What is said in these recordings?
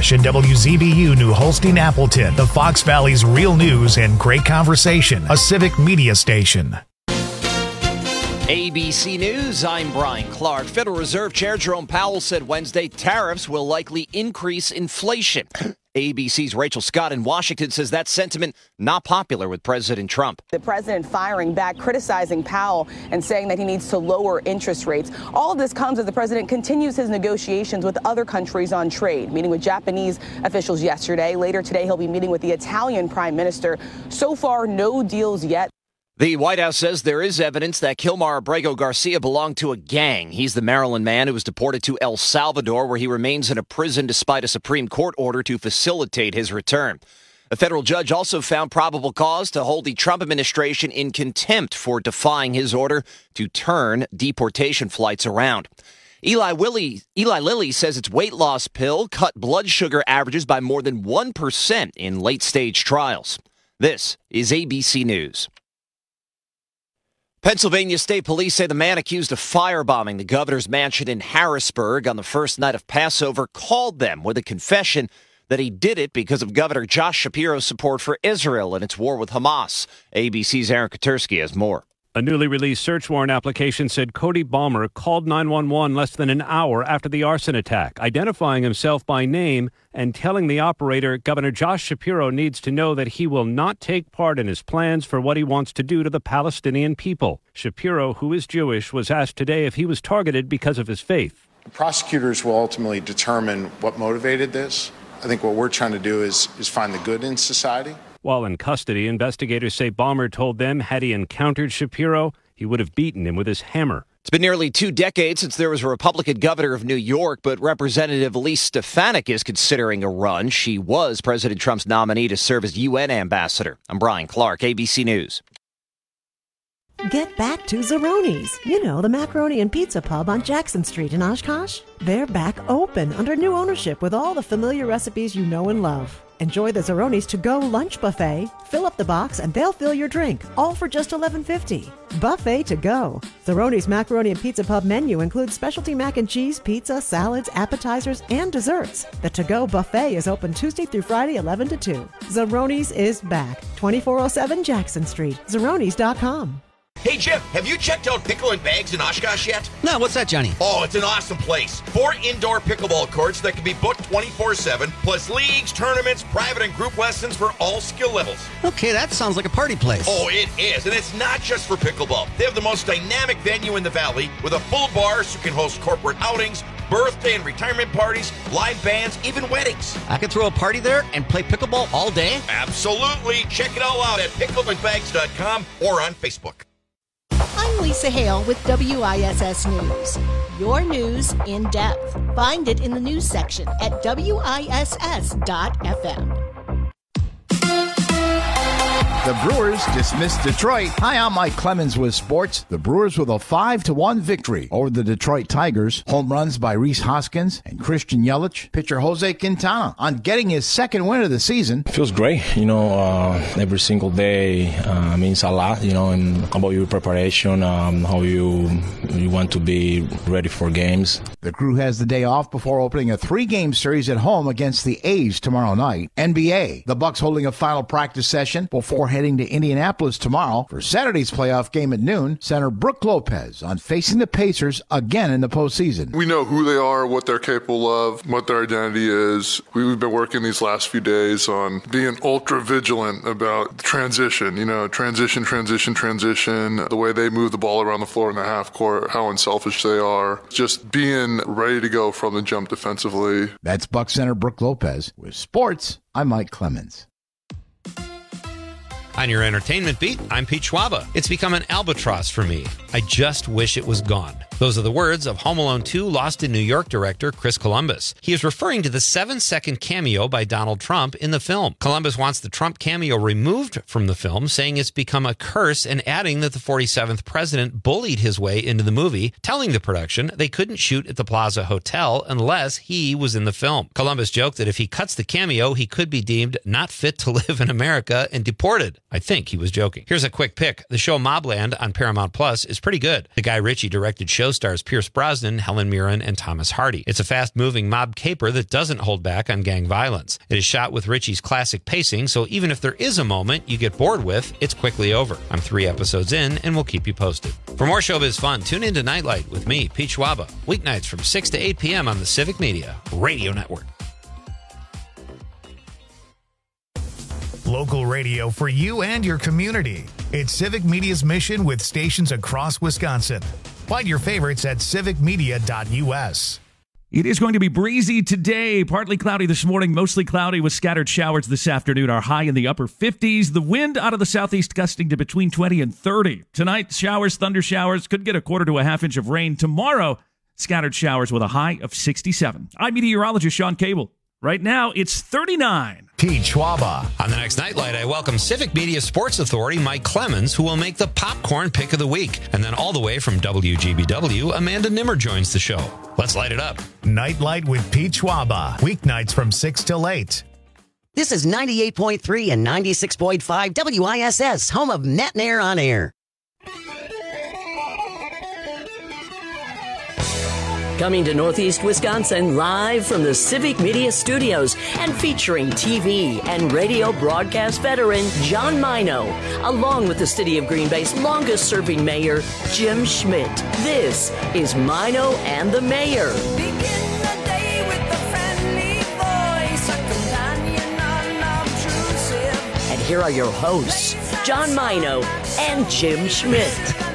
Rush and WZBU New Holstein Appleton, the Fox Valley's real news and great conversation, a civic media station. ABC News, I'm Brian Clark. Federal Reserve Chair Jerome Powell said Wednesday tariffs will likely increase inflation. ABC's Rachel Scott in Washington says that sentiment not popular with President Trump. The president firing back, criticizing Powell and saying that he needs to lower interest rates. All of this comes as the president continues his negotiations with other countries on trade, meeting with Japanese officials yesterday. Later today, he'll be meeting with the Italian prime minister. So far, no deals yet. The White House says there is evidence that Kilmar Abrego Garcia belonged to a gang. He's the Maryland man who was deported to El Salvador, where he remains in a prison despite a Supreme Court order to facilitate his return. A federal judge also found probable cause to hold the Trump administration in contempt for defying his order to turn deportation flights around. Eli Lilly says its weight loss pill cut blood sugar averages by more than 1% in late-stage trials. This is ABC News. Pennsylvania State Police say the man accused of firebombing the governor's mansion in Harrisburg on the first night of Passover called them with a confession that he did it because of Governor Josh Shapiro's support for Israel and its war with Hamas. ABC's Aaron Katersky has more. A newly released search warrant application said Cody Balmer called 911 less than an hour after the arson attack, identifying himself by name and telling the operator Governor Josh Shapiro needs to know that he will not take part in his plans for what he wants to do to the Palestinian people. Shapiro, who is Jewish, was asked today if he was targeted because of his faith. Prosecutors will ultimately determine what motivated this. I think what we're trying to do is find the good in society. While in custody, investigators say Balmer told them had he encountered Shapiro, he would have beaten him with his hammer. It's been nearly 2 decades since there was a Republican governor of New York, but Representative Elise Stefanik is considering a run. She was President Trump's nominee to serve as UN ambassador. I'm Brian Clark, ABC News. Get back to Zeroni's. You know, the macaroni and pizza pub on Jackson Street in Oshkosh. They're back open under new ownership with all the familiar recipes you know and love. Enjoy the Zeroni's to-go lunch buffet. Fill up the box and they'll fill your drink, all for just $11.50. Buffet to go. Zeroni's Macaroni and Pizza Pub menu includes specialty mac and cheese, pizza, salads, appetizers, and desserts. The to-go buffet is open Tuesday through Friday, 11 to 2. Zeroni's is back. 2407 Jackson Street. Zeroni's.com. Hey, Jim, have you checked out Pickle and Bags in Oshkosh yet? No, what's that, Johnny? Oh, it's an awesome place. 4 indoor pickleball courts that can be booked 24/7, plus leagues, tournaments, private and group lessons for all skill levels. Okay, that sounds like a party place. Oh, it is, and it's not just for pickleball. They have the most dynamic venue in the valley with a full bar so you can host corporate outings, birthday and retirement parties, live bands, even weddings. I could throw a party there and play pickleball all day? Absolutely. Check it all out at pickleandbags.com or on Facebook. I'm Lisa Hale with WISS News. Your news in depth. Find it in the news section at WISS.FM. The Brewers dismissed Detroit. Hi, I'm Mike Clemens with sports. The Brewers with a 5-1 victory over the Detroit Tigers. Home runs by Rhys Hoskins and Christian Yelich. Pitcher Jose Quintana on getting his second win of the season. It feels great. Every single day means a lot, and about your preparation, how you want to be ready for games. The crew has the day off before opening a 3-game series at home against the A's tomorrow night. NBA, the Bucks holding a final practice session before heading to Indianapolis tomorrow for Saturday's playoff game at noon. Center Brook Lopez on facing the Pacers again in the postseason. We know who they are, what they're capable of, what their identity is. We've been working these last few days on being ultra vigilant about transition, transition, the way they move the ball around the floor in the half court, how unselfish they are, just being ready to go from the jump defensively. That's Bucks center Brook Lopez. With sports, I'm Mike Clemens. On your entertainment beat, I'm Pete Schwaba. It's become an albatross for me. I just wish it was gone. Those are the words of Home Alone 2 Lost in New York director Chris Columbus. He is referring to the 7-second cameo by Donald Trump in the film. Columbus wants the Trump cameo removed from the film, saying it's become a curse, and adding that the 47th president bullied his way into the movie, telling the production they couldn't shoot at the Plaza Hotel unless he was in the film. Columbus joked that if he cuts the cameo, he could be deemed not fit to live in America and deported. I think he was joking. Here's a quick pick. The show Mobland on Paramount Plus is pretty good. The Guy Ritchie directed show stars Pierce Brosnan, Helen Mirren, and Thomas Hardy. It's a fast-moving mob caper that doesn't hold back on gang violence. It is shot with Ritchie's classic pacing, so even if there is a moment you get bored with, it's quickly over. I'm 3 episodes in, and we'll keep you posted. For more showbiz fun, tune into Nightlight with me, Pete Schwaba, weeknights from 6 to 8 p.m. on the Civic Media Radio Network. Local radio for you and your community. It's Civic Media's mission with stations across Wisconsin. Find your favorites at civicmedia.us. It is going to be breezy today. Partly cloudy this morning, mostly cloudy with scattered showers this afternoon. Our high in the upper 50s. The wind out of the southeast gusting to between 20 and 30. Tonight, showers, thunder showers. Could get a quarter to a half inch of rain. Tomorrow, scattered showers with a high of 67. I'm meteorologist Sean Cable. Right now, it's 39. Pete Schwaba. On the next Nightlight, I welcome Civic Media Sports Authority Mike Clemens, who will make the popcorn pick of the week. And then all the way from WGBW, Amanda Nimmer joins the show. Let's light it up. Nightlight with Pete Schwaba. Weeknights from 6 till 8. This is 98.3 and 96.5 WISS, home of Net and Air on Air. Coming to Northeast Wisconsin live from the Civic Media Studios and featuring TV and radio broadcast veteran John Mino, along with the City of Green Bay's longest-serving mayor, Jim Schmidt. This is Mino and the Mayor. Begin the day with a friendly voice, a companion unobtrusive. And here are your hosts, John Mino and Jim Schmidt.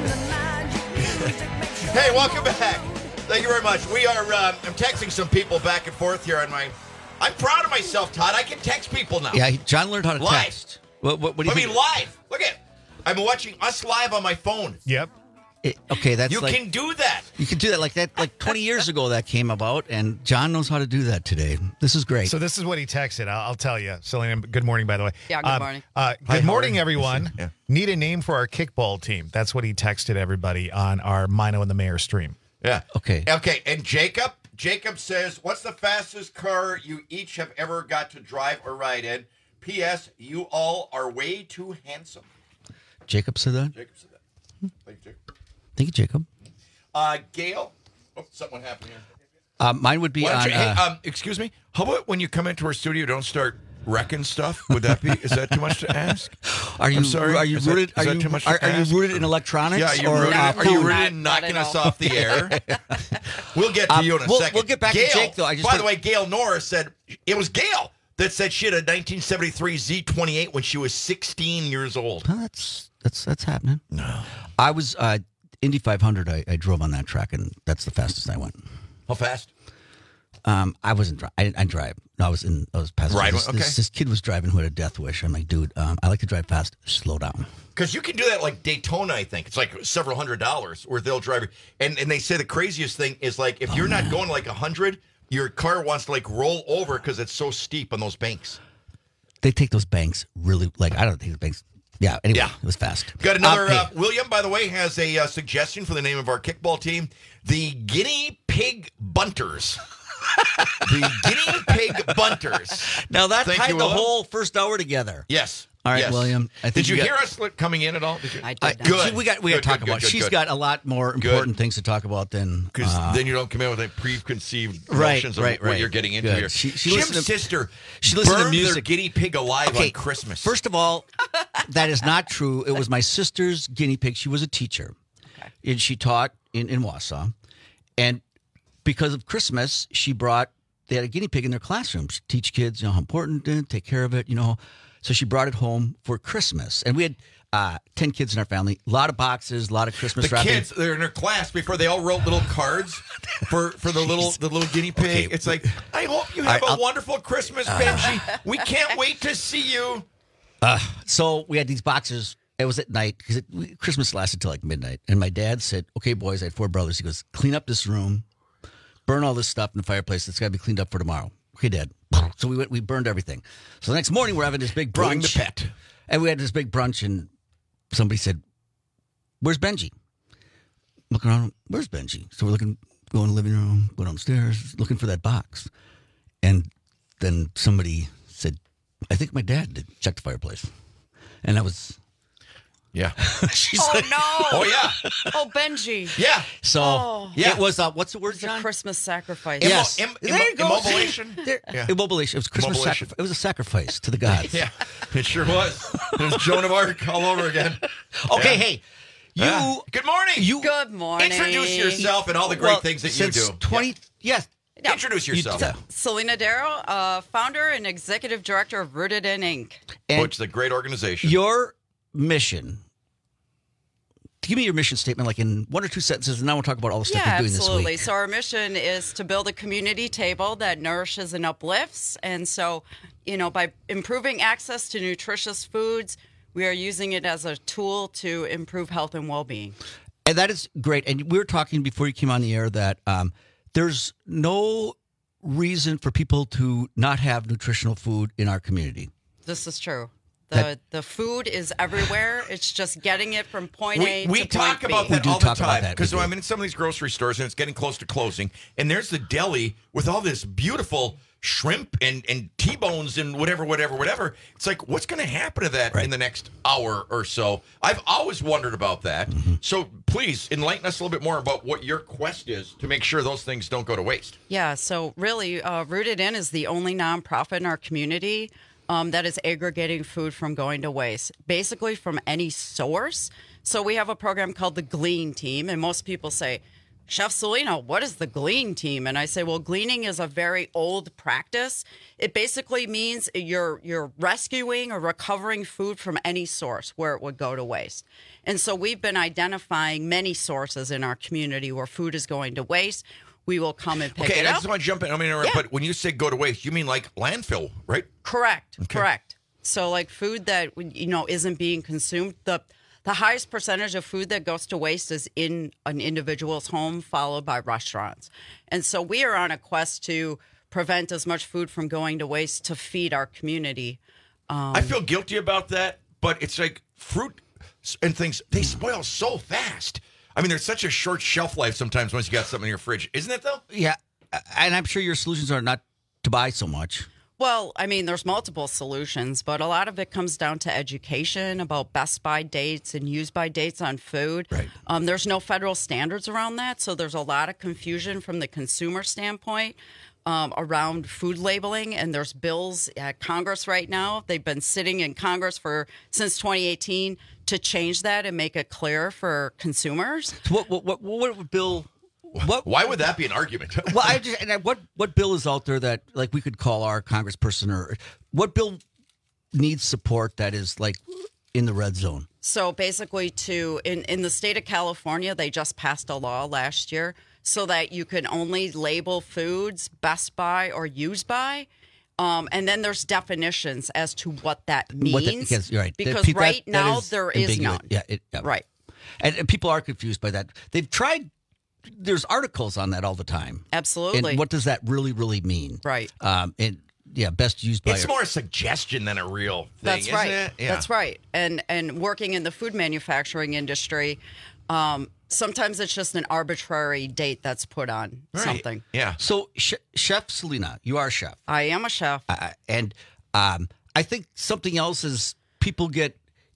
Hey, welcome back. Thank you very much. We are, I'm texting some people back and forth here on my, I'm proud of myself, Todd. I can text people now. Yeah, John learned how to live. text. What do you I think? mean, live. Look at, I'm watching us live on my phone. Yep. Okay, that's You like, can do that. You can do that like 20 years ago that came about, and John knows how to do that today. This is great. So this is what he texted. I'll tell you. Selena, good morning, by the way. Yeah, good morning. Good morning, everyone. Yeah. Need a name for our kickball team. That's what he texted everybody on our Mino and the Mayor stream. Yeah. Okay. Okay, and Jacob says, what's the fastest car you each have ever got to drive or ride in? P.S. You all are way too handsome. Jacob said that? Jacob said that. Thank you, Jacob. Thank you, Jacob. Gail. Oh, something happened here. Mine would be on... excuse me. How about when you come into our studio, don't start wrecking stuff? Would that be? Is that too much to ask? Are you? I'm sorry. Are you Is rooted? That too much to are you ask? rooted in electronics? Yeah, are you rooted in knocking us off the air? We'll get to you in a second. We'll get back Gail, to Jake, though. By the way, Gail Norris said, it was Gail that said she had a 1973 Z28 when she was 16 years old. Oh, that's happening. No. I was Indy 500. I drove on that track, and that's the fastest I went. How fast? I wasn't. I drive. No, I was passing. Right. This kid was driving who had a death wish. I'm like, dude, I like to drive fast. Slow down. Because you can do that like Daytona, I think. It's like several $100s where they'll drive you. And they say the craziest thing is like if you're not going like 100, your car wants to like roll over because it's so steep on those banks. They take those banks really, like, I don't think the banks. Yeah, anyway, It was fast. Got another, William, by the way, has a suggestion for the name of our kickball team, the Guinea Pig Bunters. The Guinea Pig Bunters. Now that Thank tied you, the William. whole first hour together. Yes. All right, Yes. William. I think Did you got- hear us coming in at all? Did you? I did. Good. We got to talk about. She's got a lot more important things to talk about than because then you don't come in with a preconceived Right, notions of right, what right. you're getting into Good. here. She Jim's listened to- sister she listened to burned their music. guinea pig alive on Christmas. First of all, that is not true. It was my sister's guinea pig. She was a teacher, and she taught in Wausau, and because of Christmas, they had a guinea pig in their classroom. She teach kids, how important it is, take care of it, So she brought it home for Christmas, and we had 10 kids in our family. A lot of boxes, a lot of Christmas the wrapping. kids, they're in their class before they all wrote little cards for the little guinea pig. Okay. It's like, I hope you have a wonderful Christmas, Benji. We can't wait to see you. So we had these boxes. It was at night because Christmas lasted till like midnight. And my dad said, "Okay, boys, I had 4 brothers." He goes, "Clean up this room, burn all this stuff in the fireplace. It's got to be cleaned up for tomorrow." Okay, Dad. So we burned everything. So the next morning we're having this big brunch. Going to pet. And we had this big brunch, and somebody said, "Where's Benji?" Looking around, where's Benji? So we're going in the living room, go downstairs, looking for that box. And then somebody said, "I think my dad did check the fireplace." And I was. Yeah. She's Oh, like, no. Oh, yeah. Oh, Benji. Yeah. So Yeah. it was, what's the word, It's a John? Christmas sacrifice. Yes. There There you go. Immobilation? Yeah. Immobilation. It was Christmas Immobilation. sacrifice. It was a sacrifice to the gods. Yeah, it sure was. It was Joan of Arc all over again. Okay, Yeah. hey, you. Good morning. Good morning. Introduce yourself and all the great things that you since do. 20. Yes. Yeah. Introduce yourself. Selena Darrow, founder and executive director of Rooted In Inc. Which is a great organization. Your mission. Give me your mission statement, like in one or two sentences, and then we'll talk about all the stuff Yeah, you're doing absolutely. this week. So our mission is to build a community table that nourishes and uplifts. And so, by improving access to nutritious foods, we are using it as a tool to improve health and well-being. And that is great. And we were talking before you came on the air that there's no reason for people to not have nutritional food in our community. This is true. The food is everywhere. It's just getting it from point A We to talk point about B. that all the time because I'm in some of these grocery stores and it's getting close to closing, and there's the deli with all this beautiful shrimp and T-bones and whatever. It's like, what's going to happen to that in the next hour or so? I've always wondered about that. Mm-hmm. So please enlighten us a little bit more about what your quest is to make sure those things don't go to waste. Yeah, so really, Rooted In is the only nonprofit in our community that is aggregating food from going to waste, basically from any source. So we have a program called the Glean Team, and most people say, Chef Selena, what is the Glean Team? And I say, well, gleaning is a very old practice. It basically means you're rescuing or recovering food from any source where it would go to waste. And so we've been identifying many sources in our community where food is going to waste. We will come and pick Okay, it and I up. just want to jump in. I mean, but when you say go to waste, you mean like landfill, right? Correct. Okay. Correct. So like food that isn't being consumed, the highest percentage of food that goes to waste is in an individual's home, followed by restaurants. And so we are on a quest to prevent as much food from going to waste to feed our community. I feel guilty about that, but it's like fruit and things, they spoil so fast. I mean, there's such a short shelf life sometimes once you got something in your fridge. Isn't it, though? Yeah. And I'm sure your solutions are not to buy so much. Well, I mean, there's multiple solutions, but a lot of it comes down to education about best by dates and use by dates on food. Right. There's no federal standards around that, so there's a lot of confusion from the consumer standpoint around food labeling, and there's bills at Congress right now. They've been sitting in Congress since 2018 to change that and make it clear for consumers. So what bill? Why would that be an argument? Well, what bill is out there that like we could call our congressperson, or what bill needs support that is like in the red zone? So basically, in the state of California, they just passed a law last year so that you can only label foods best by or use by. And then there's definitions as to what that means. Because you're right. Because right now is there is ambiguous. none. Yeah. Right. And people are confused by that. They've tried. There's articles on that all the time. Absolutely. And what does that really mean? Right. And best used by. It's more a suggestion than a real thing. That's isn't right. It? Yeah. That's right. And working in the food manufacturing industry, sometimes it's just an arbitrary date that's put on something. Yeah. So, Chef Selena, you are a chef. I am a chef. And I think something else is people get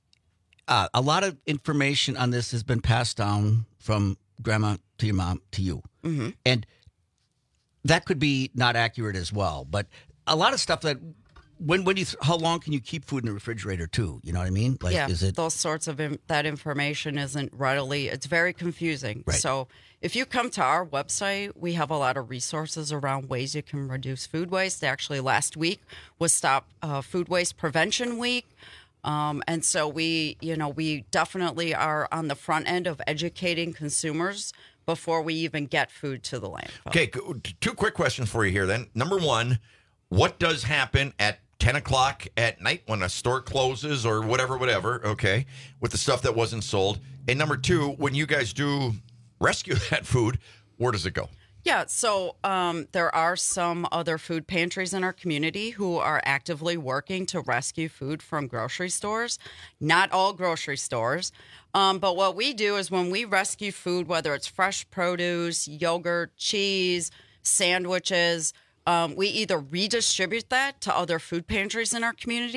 a lot of information on this has been passed down from grandma to your mom to you. Mm-hmm. And that could be not accurate as well. But a lot of stuff that how long can you keep food in the refrigerator too? You know what I mean? Like, yeah, is it those sorts of that information isn't readily. It's very confusing. Right. So if you come to our website, we have a lot of resources around ways you can reduce food waste. Actually, last week was Stop Food Waste Prevention Week. And so we definitely are on the front end of educating consumers before we even get food to the landfill. Okay, two quick questions for you here then. Number one, what does happen at 10 o'clock at night when a store closes or whatever, okay, with the stuff that wasn't sold? And number two, when you guys do rescue that food, where does it go? Yeah, so there are some other food pantries in our community who are actively working to rescue food from grocery stores. Not all grocery stores. But what we do is when we rescue food, whether it's fresh produce, yogurt, cheese, sandwiches, we either redistribute that to other food pantries in our community,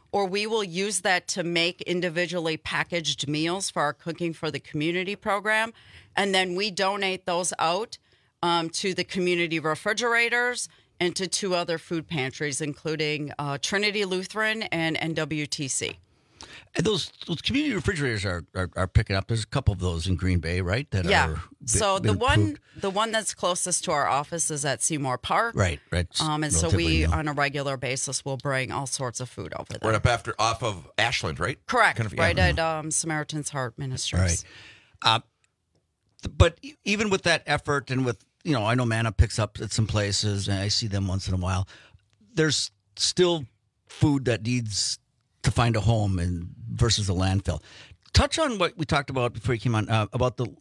or we will use that to make individually packaged meals for our Cooking for the Community program. And then we donate those out to the community refrigerators and to 2 other food pantries, including Trinity Lutheran and NWTC. And those community refrigerators are picking up. There's a couple of those in Green Bay, right? That are So the one that's closest to our office is at Seymour Park. Right. And so we, on a regular basis, will bring all sorts of food over there. Right off of Ashland, right? Correct. Kind of, right at Samaritan's Heart Ministries. Right. But even with that effort and with, I know Manna picks up at some places and I see them once in a while, there's still food that needs to find a home versus a landfill. Touch on what we talked about before you came on, about the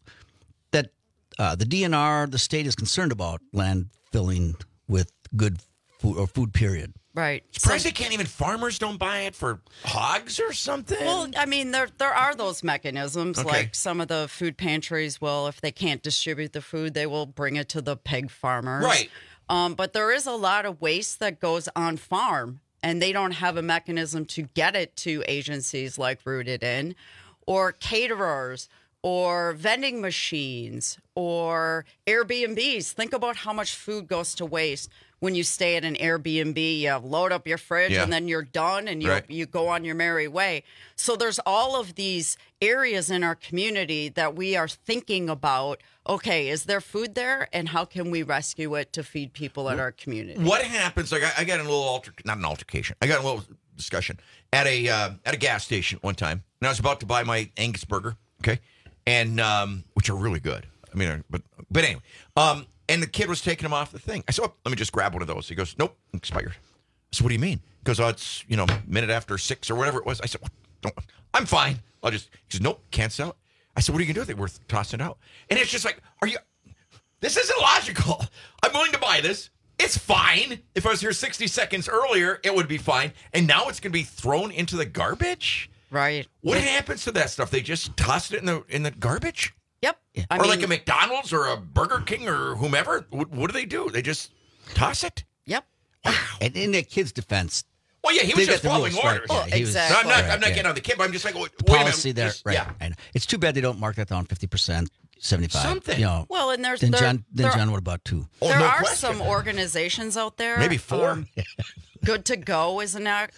DNR, the state is concerned about landfilling with good food or food, period. Right. Surprised farmers don't buy it for hogs or something? Well, I mean, there are those mechanisms. Okay. Like some of the food pantries will, if they can't distribute the food, they will bring it to the pig farmers. Right. But there is a lot of waste that goes on farm, and they don't have a mechanism to get it to agencies like Rooted In, or caterers, or vending machines, or Airbnbs. Think about how much food goes to waste when you stay at an Airbnb. You load up your fridge and then you're done and you go on your merry way. So there's all of these areas in our community that we are thinking about, okay, is there food there and how can we rescue it to feed people at our community? What happens, like I got in a little not an altercation, I got in a little discussion at a gas station one time, and I was about to buy my Angus burger, okay, and which are really good. I mean, but anyway, and the kid was taking them off the thing. I said, let me just grab one of those. He goes, nope, expired. I said, what do you mean? He goes, it's, minute after 6 or whatever it was. I said, I'm fine. He says, nope, can't sell it. I said, what are you going to do with it? We're tossing it out. And it's just like, this isn't logical. I'm willing to buy this. It's fine. If I was here 60 seconds earlier, it would be fine. And now it's going to be thrown into the garbage? Right. What happens to that stuff? They just toss it in the garbage? Yep. Yeah. Or like a McDonald's or a Burger King or whomever. What do? They just toss it? Yep. Wow. And in that kid's defense, well, yeah, he was just following orders. Right. Yeah, exactly. No, I'm not getting on the kid, but I'm just like, wait policy a minute. there, Just, right? Yeah. I know. It's too bad they don't mark that down 50%, 75%. Something. Well, and there's John, what about 2? There are some organizations out there. Maybe 4. Good to Go is an app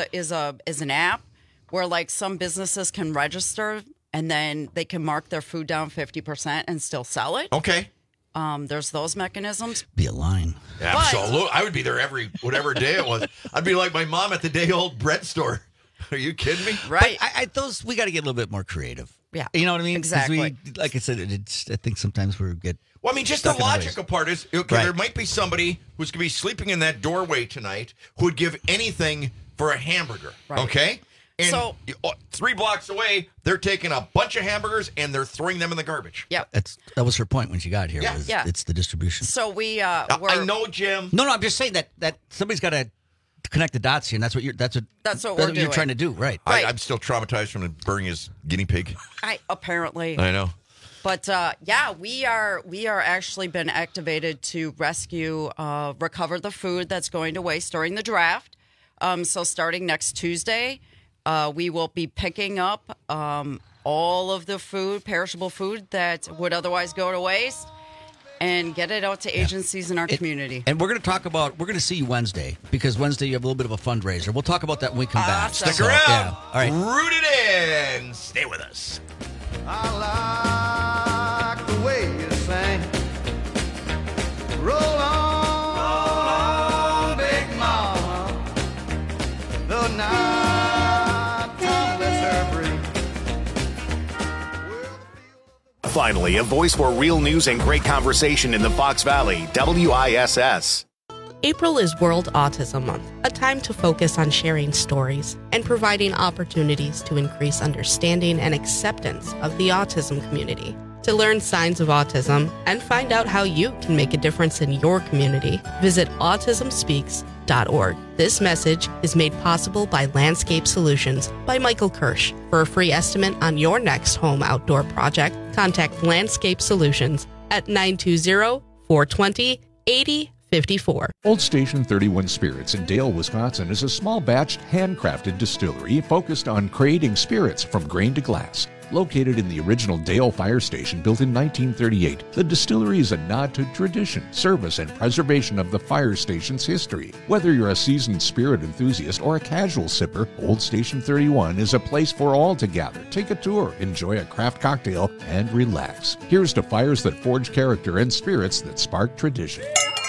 where like some businesses can register and then they can mark their food down 50% and still sell it. Okay. There's those mechanisms. Be a line. Absolutely. I would be there whatever day it was. I'd be like my mom at the day-old bread store. Are you kidding me? Right. But we got to get a little bit more creative. Yeah. You know what I mean? 'Cause Exactly. like I said, I think sometimes we get. Well, I mean, just the stuck in our ways. logical part is, okay, there might be somebody who's going to be sleeping in that doorway tonight who would give anything for a hamburger. Right. Okay? And So- 3 blocks away, they're taking a bunch of hamburgers and they're throwing them in the garbage. Yep. That was her point when she got here. Yeah. Was Yeah. It's the distribution. So we I know, Jim. No, I'm just saying that somebody's got to connect the dots here, and that's what you're doing. trying to do, right? I'm still traumatized from burning his guinea pig. apparently. I know. But we are actually been activated to rescue, recover the food that's going to waste during the draft. So starting next Tuesday, we will be picking up all of the food, perishable food that would otherwise go to waste, and get it out to agencies in our community. And we're going to see you Wednesday, because Wednesday you have a little bit of a fundraiser. We'll talk about that when we come back. Stick around. Yeah. All right. Root it in. Stay with us. I like the way you sing. Roll on, big mama. The night time lets her breathe. Finally, a voice for real news and great conversation in the Fox Valley, WISS. April is World Autism Month, a time to focus on sharing stories and providing opportunities to increase understanding and acceptance of the autism community. To learn signs of autism and find out how you can make a difference in your community, visit autismspeaks.org. This message is made possible by Landscape Solutions by Michael Kirsch. For a free estimate on your next home outdoor project, contact Landscape Solutions at 920-420-8050. 54. Old Station 31 Spirits in Dale, Wisconsin is a small batched, handcrafted distillery focused on creating spirits from grain to glass. Located in the original Dale Fire Station built in 1938, the distillery is a nod to tradition, service, and preservation of the fire station's history. Whether you're a seasoned spirit enthusiast or a casual sipper, Old Station 31 is a place for all to gather. Take a tour, enjoy a craft cocktail, and relax. Here's to fires that forge character and spirits that spark tradition.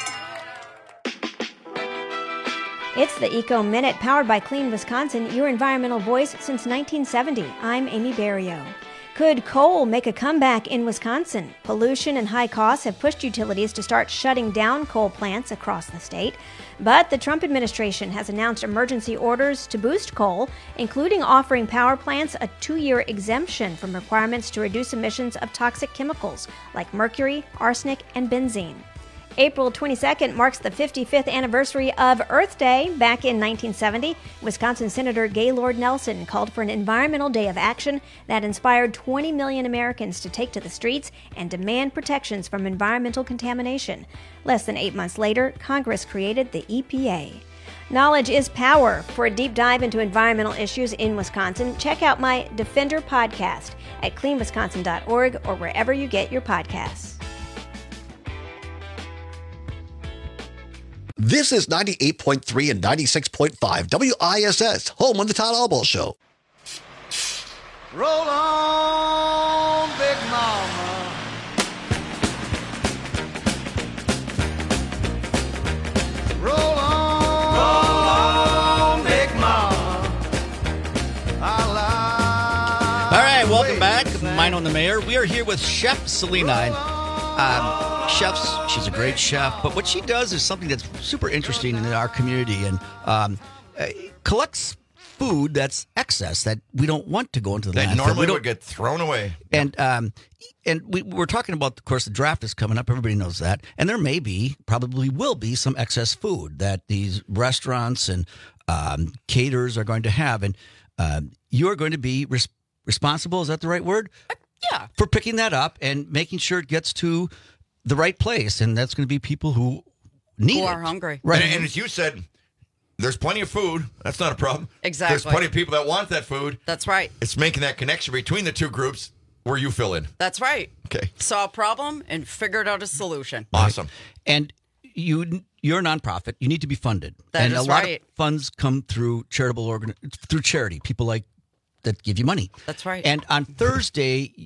It's the Eco Minute, powered by Clean Wisconsin, your environmental voice since 1970. I'm Amy Barrio. Could coal make a comeback in Wisconsin? Pollution and high costs have pushed utilities to start shutting down coal plants across the state. But the Trump administration has announced emergency orders to boost coal, including offering power plants a 2-year exemption from requirements to reduce emissions of toxic chemicals like mercury, arsenic, and benzene. April 22nd marks the 55th anniversary of Earth Day. Back in 1970, Wisconsin Senator Gaylord Nelson called for an environmental day of action that inspired 20 million Americans to take to the streets and demand protections from environmental contamination. Less than 8 months later, Congress created the EPA. Knowledge is power. For a deep dive into environmental issues in Wisconsin, check out my Defender podcast at cleanwisconsin.org or wherever you get your podcasts. This is 98.3 and 96.5 WISS, home of the Todd Albaugh Show. Roll on, Big Mama. Roll on, Big Mama. All right, welcome back. Mine on the Mayor. We are here with Chef Selena. Chefs, she's a great chef, but what she does is something that's super interesting in our community and collects food that's excess that we don't want to go into the That landfill. normally would get thrown away. And we're talking about, of course, the draft is coming up. Everybody knows that. And there probably will be some excess food that these restaurants and caterers are going to have. And you're going to be responsible, is that the right word? Yeah. For picking that up and making sure it gets to the right place. And that's going to be people who need Who it. are hungry. Right. And as you said, there's plenty of food. That's not a problem. Exactly. There's plenty of people that want that food. That's right. It's making that connection between the two groups where you fill in. That's right. Okay. Saw a problem and figured out a solution. Awesome. And you're a nonprofit. You need to be funded. That and is a lot right. of funds come through through charity. People that give you money. That's right. And on Thursday,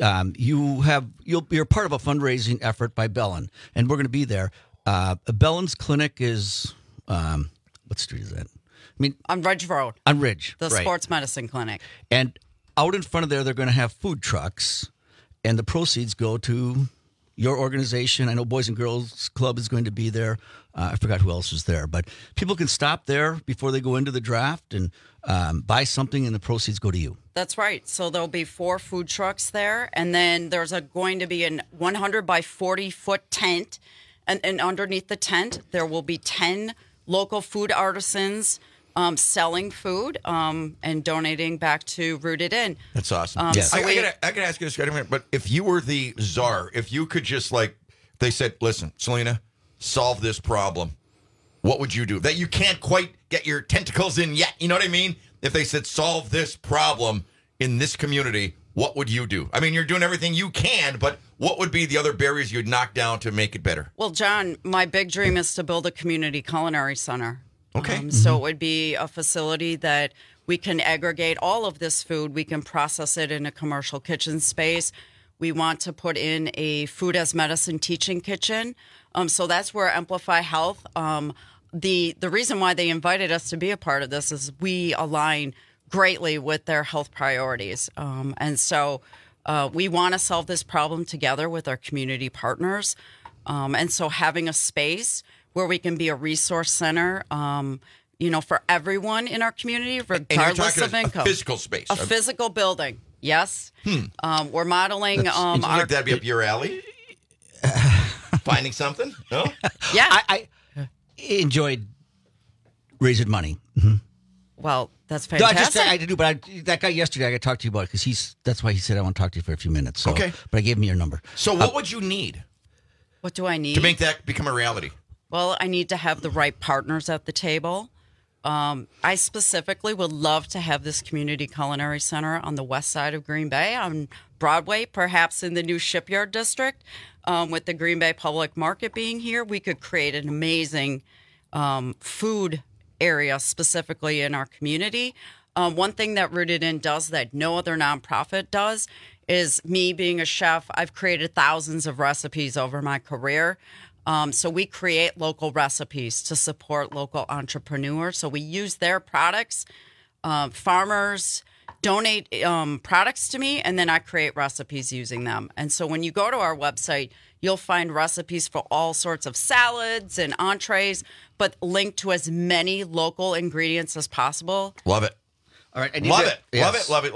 you're part of a fundraising effort by Bellin, and we're going to be there. Bellin's clinic is what street is that? I mean, on Ridge Road. On Ridge, The right. sports medicine clinic. And out in front of there, they're going to have food trucks, and the proceeds go to your organization. I know Boys and Girls Club is going to be there. I forgot who else is there, but people can stop there before they go into the draft and buy something, and the proceeds go to you. That's right. So there'll be 4 food trucks there, and then there's going to be a 100 by 40 foot tent, and underneath the tent there will be 10 local food artisans selling food and donating back to Rooted In. That's awesome. Yes. I gotta ask you this, but if you were the czar, if you could just they said, listen, Selena, solve this problem, what would you do? That you can't quite get your tentacles in yet, you know what I mean? If they said, solve this problem in this community, what would you do? I mean, you're doing everything you can, but what would be the other barriers you'd knock down to make it better? Well, John, my big dream is to build a community culinary center. Okay. So it would be a facility that we can aggregate all of this food. We can process it in a commercial kitchen space. We want to put in a food as medicine teaching kitchen. So that's where Amplify Health, the reason why they invited us to be a part of this is we align greatly with their health priorities. And so we want to solve this problem together with our community partners. And so having a space where we can be a resource center, for everyone in our community, regardless of income. A physical space. A physical building, yes. We're modeling like that'd be up your alley? Finding something? No? Yeah. I enjoyed raising money. Well, that's No, fantastic. I do, but that guy yesterday I got to talk to you about it because that's why he said I want to talk to you for a few minutes. So, Okay. But I gave him your number. So what would you need What do I need? to make that become a reality? Well, I need to have the right partners at the table. I specifically would love to have this community culinary center on the west side of Green Bay on Broadway, perhaps in the new Shipyard District. With the Green Bay Public Market being here, we could create an amazing food area specifically in our community. One thing that Rooted In does that no other nonprofit does is, me being a chef, I've created thousands of recipes over my career. So we create local recipes to support local entrepreneurs. So we use their products. Farmers donate products to me, and then I create recipes using them. And so when you go to our website, you'll find recipes for all sorts of salads and entrees, but linked to as many local ingredients as possible. Love it. All right. Love it. Love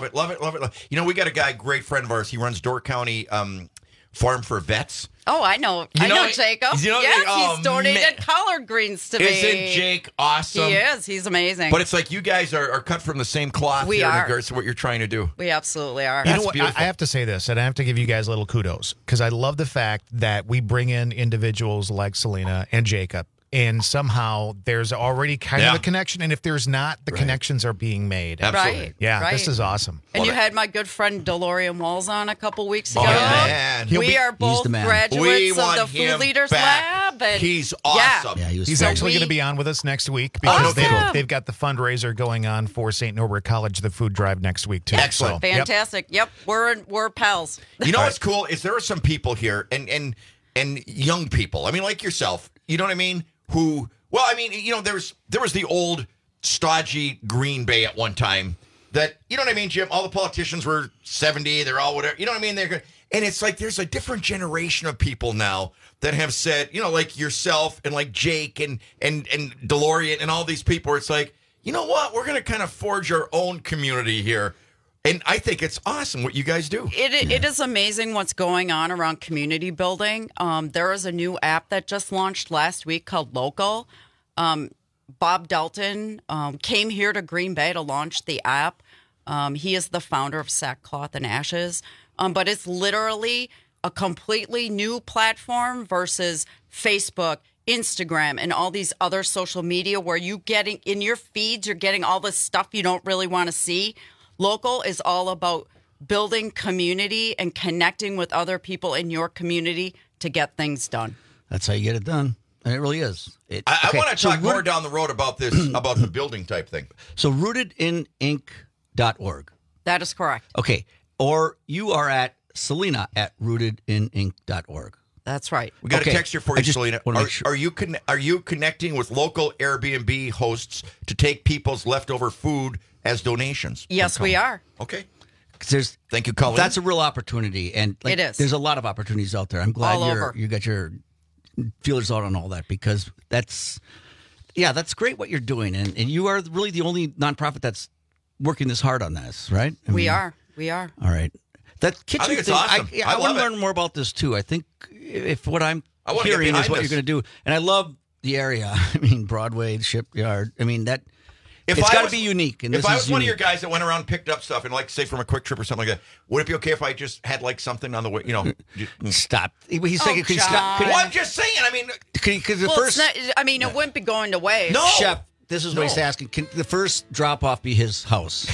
it. You know, we got a guy, great friend of ours. He runs Door County Farm for Vets. Oh, I know. I know Jacob. Yes, he's donated collard greens to me. Isn't Jake awesome? He is. He's amazing. But it's like you guys are cut from the same cloth We here in are. regards to what you're trying to do. We absolutely are. You know what? I have to say this, and I have to give you guys a little kudos, because I love the fact that we bring in individuals like Selena and Jacob, and somehow there's already kind of a connection. And if there's not, the connections are being made. Absolutely. Right. Yeah, this is awesome. And you had my good friend DeLorean Walls on a couple weeks ago. Oh, man. We are both graduates of the Food Leaders Lab. And he's awesome. Yeah, He's actually going to be on with us next week, because they've got the fundraiser going on for St. Norbert College, the food drive next week, too. Excellent. So, Fantastic. Yep. We're pals. You know what's cool is there are some people here and young people. I mean, like yourself. You know what I mean? Who? Well, I mean, you know, there was the old stodgy Green Bay at one time. That, you know what I mean, Jim? All the politicians were 70. They're all whatever. You know what I mean? And it's like there's a different generation of people now that have said, you know, like yourself and like Jake and DeLorean and all these people. Where it's like, you know what? We're going to kind of forge our own community here. And I think it's awesome what you guys do. It is amazing what's going on around community building. There is a new app that just launched last week called Local. Bob Delton came here to Green Bay to launch the app. He is the founder of Sackcloth and Ashes. But it's literally a completely new platform versus Facebook, Instagram, and all these other social media where you getting in your feeds, you're getting all this stuff you don't really want to see. Local is all about building community and connecting with other people in your community to get things done. That's how you get it done. And it really is. I want to talk more down the road about this, about the building type thing. So rootedininc.org. That is correct. Okay. Or you are at Selena at rootedininc.org. That's right. We got a text here for you, Selena. Sure. Are you connecting with local Airbnb hosts to take people's leftover food as donations? Yes, we are. Okay. Thank you, Colleen. That's a real opportunity, and it is. There's a lot of opportunities out there. I'm glad All over. you got your feelers out on all that, because that's great what you're doing, and you are really the only nonprofit that's working this hard on this, right? We are. All right. That kitchen I think it's thing, awesome. I want love to it. learn more about this too. I think if what I'm I wanna get hearing is behind what this. you're going to do, and I love the area. I mean, Broadway, the Shipyard. I mean that. If It's I got to was- be unique. And if this I is was one of your unique. guys that went around and picked up stuff and, like, say, from a quick trip or something like that, would it be okay if I just had, like, something on the way, you know? Stop. He's saying, can you John. stop? Well, I'm just saying. I mean, Because the Well, first it's not, I mean, it wouldn't be going to waste. No. chef, this is what he's asking. Can the first drop off be his house?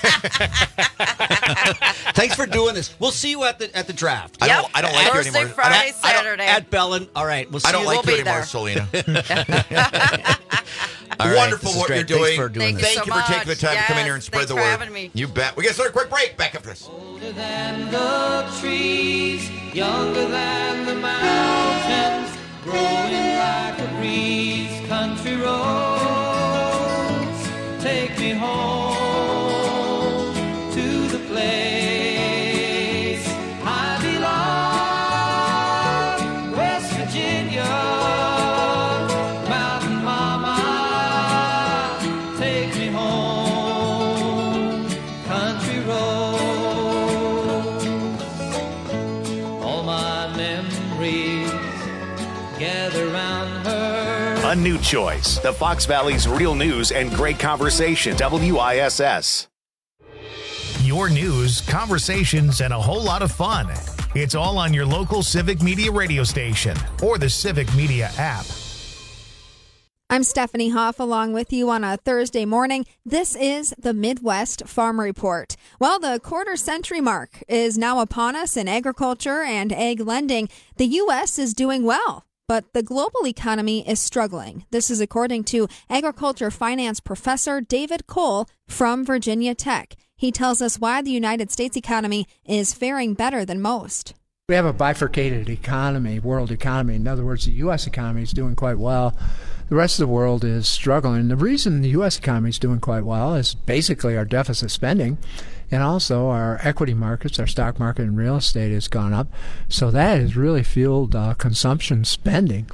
Thanks for doing this. We'll see you at the draft. I don't like you Thursday, anymore. Friday, Saturday. At Bellin. All right. We'll see I don't you. like We'll you be anymore, there. Selena. All right, Wonderful this is what great. you're Thanks doing. for doing Thank this. you Thank so you for taking the much. time to come in here and Yes, spread thanks the for word. having me. You bet. We got to start a quick break. Back after this. Older than the trees, younger than the mountains, growing like a breeze, country roads, take me home to the place I belong, West Virginia, Mountain Mama, take me home, country roads, all my memories gather round her. A new choice. The Fox Valley's real news and great conversation. WISS. Your news, conversations, and a whole lot of fun. It's all on your local Civic Media radio station or the Civic Media app. I'm Stephanie Hoff along with you on a Thursday morning. This is the Midwest Farm Report. Well, the quarter-century mark is now upon us in agriculture and ag lending. The U.S. is doing well, but the global economy is struggling. This is according to agriculture finance professor David Cole from Virginia Tech. He tells us why the United States economy is faring better than most. We have a bifurcated economy, world economy. In other words, the U.S. economy is doing quite well. The rest of the world is struggling. The reason the U.S. economy is doing quite well is basically our deficit spending, and also our equity markets, our stock market and real estate has gone up. So that has really fueled consumption spending.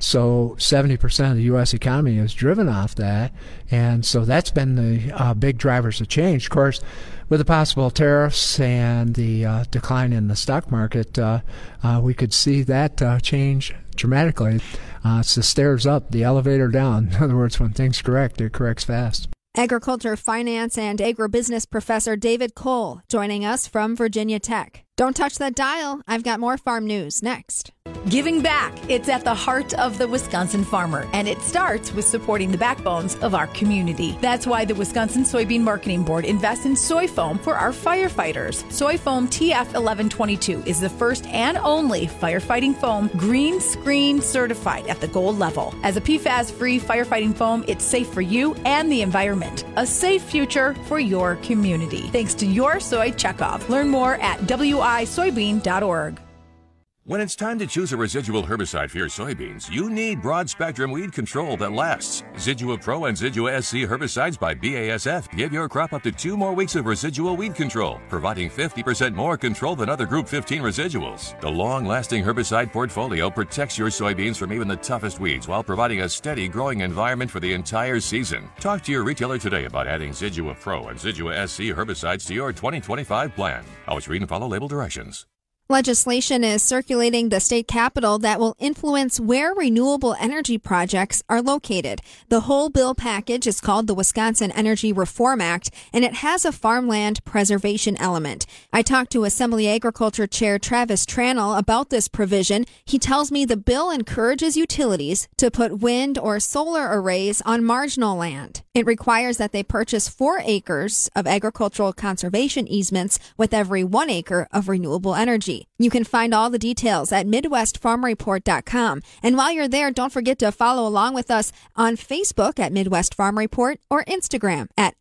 So 70% of the U.S. economy is driven off that, and so that's been the big drivers of change. Of course, with the possible tariffs and the decline in the stock market, we could see that change dramatically. It's the stairs up, the elevator down. In other words, when things correct, it corrects fast. Agriculture finance and agribusiness professor David Cole joining us from Virginia Tech. Don't touch that dial. I've got more farm news next. Giving back. It's at the heart of the Wisconsin farmer, and it starts with supporting the backbones of our community. That's why the Wisconsin Soybean Marketing Board invests in soy foam for our firefighters. Soy foam TF 1122 is the first and only firefighting foam green screen certified at the gold level. As a PFAS-free firefighting foam, it's safe for you and the environment. A safe future for your community. Thanks to your soy checkoff. Learn more at wisoybean.org. When it's time to choose a residual herbicide for your soybeans, you need broad-spectrum weed control that lasts. Zidua Pro and Zidua SC herbicides by BASF give your crop up to 2 more weeks of residual weed control, providing 50% more control than other Group 15 residuals. The long-lasting herbicide portfolio protects your soybeans from even the toughest weeds while providing a steady growing environment for the entire season. Talk to your retailer today about adding Zidua Pro and Zidua SC herbicides to your 2025 plan. Always read and follow label directions. Legislation is circulating the state capitol that will influence where renewable energy projects are located. The whole bill package is called the Wisconsin Energy Reform Act, and it has a farmland preservation element. I talked to Assembly Agriculture Chair Travis Tranel about this provision. He tells me the bill encourages utilities to put wind or solar arrays on marginal land. It requires that they purchase 4 acres of agricultural conservation easements with every 1 acre of renewable energy. You can find all the details at MidwestFarmReport.com. And while you're there, don't forget to follow along with us on Facebook at Midwest Farm Report or Instagram at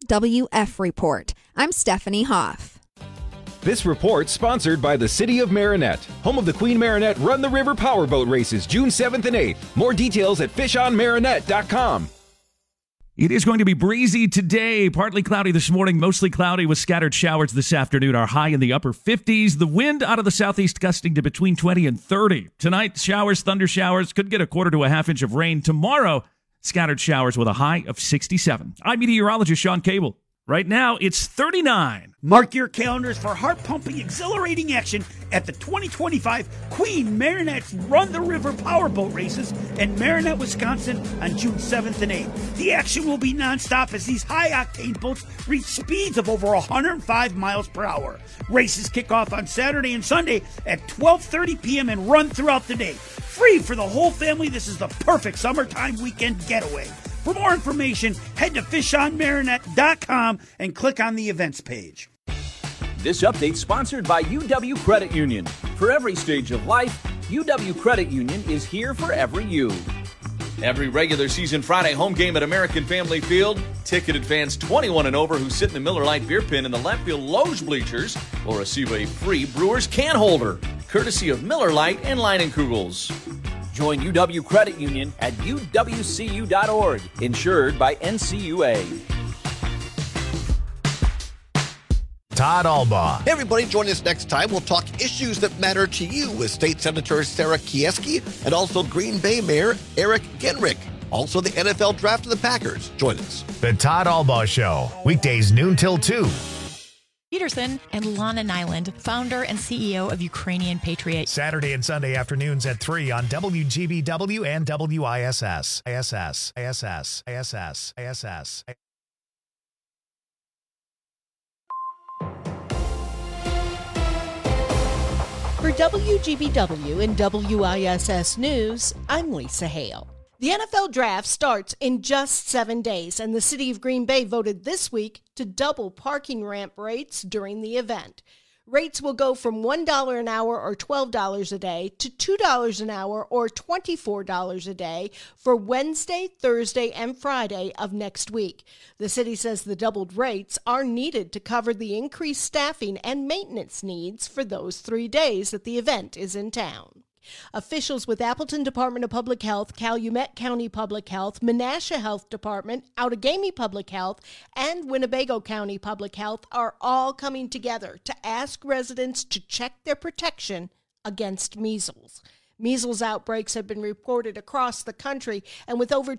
MWF Report. I'm Stephanie Hoff. This report sponsored by the City of Marinette, home of the Queen Marinette Run the River Powerboat Races, June 7th and 8th. More details at fishonmarinette.com. It is going to be breezy today, partly cloudy this morning, mostly cloudy with scattered showers this afternoon. Our high in the upper 50s. The wind out of the southeast gusting to between 20 and 30. Tonight, showers, thunder showers, could get a quarter to a half inch of rain. Tomorrow, scattered showers with a high of 67. I'm meteorologist Sean Cable. Right now, it's 39. Mark your calendars for heart-pumping, exhilarating action at the 2025 Queen Marinette's Run the River Powerboat Races in Marinette, Wisconsin on June 7th and 8th. The action will be nonstop as these high-octane boats reach speeds of over 105 miles per hour. Races kick off on Saturday and Sunday at 12:30 p.m. and run throughout the day. Free for the whole family, this is the perfect summertime weekend getaway. For more information, head to fishonmarinette.com and click on the events page. This update sponsored by UW Credit Union. For every stage of life, UW Credit Union is here for every you. Every regular season Friday home game at American Family Field, ticketed fans 21 and over who sit in the Miller Lite beer pen in the left field Loge bleachers will receive a free Brewers can holder, courtesy of Miller Lite and Leinenkugels. Join UW Credit Union at uwcu.org, insured by NCUA. Todd Albaugh. Hey everybody, join us next time. We'll talk issues that matter to you with State Senator Sarah Kieski and also Green Bay Mayor Eric Genrich. Also the NFL Draft of the Packers. Join us. The Todd Albaugh Show, weekdays noon till 2. Peterson and Lana Nyland, founder and CEO of Ukrainian Patriot. Saturday and Sunday afternoons at 3 on WGBW and WISS. ISS. For WGBW and WISS News, I'm Lisa Hale. The NFL draft starts in just 7 days, and the city of Green Bay voted this week to double parking ramp rates during the event. Rates will go from $1 an hour or $12 a day to $2 an hour or $24 a day for Wednesday, Thursday, and Friday of next week. The city says the doubled rates are needed to cover the increased staffing and maintenance needs for those 3 days that the event is in town. Officials with Appleton Department of Public Health, Calumet County Public Health, Menasha Health Department, Outagamie Public Health, and Winnebago County Public Health are all coming together to ask residents to check their protection against measles. Measles outbreaks have been reported across the country, and with over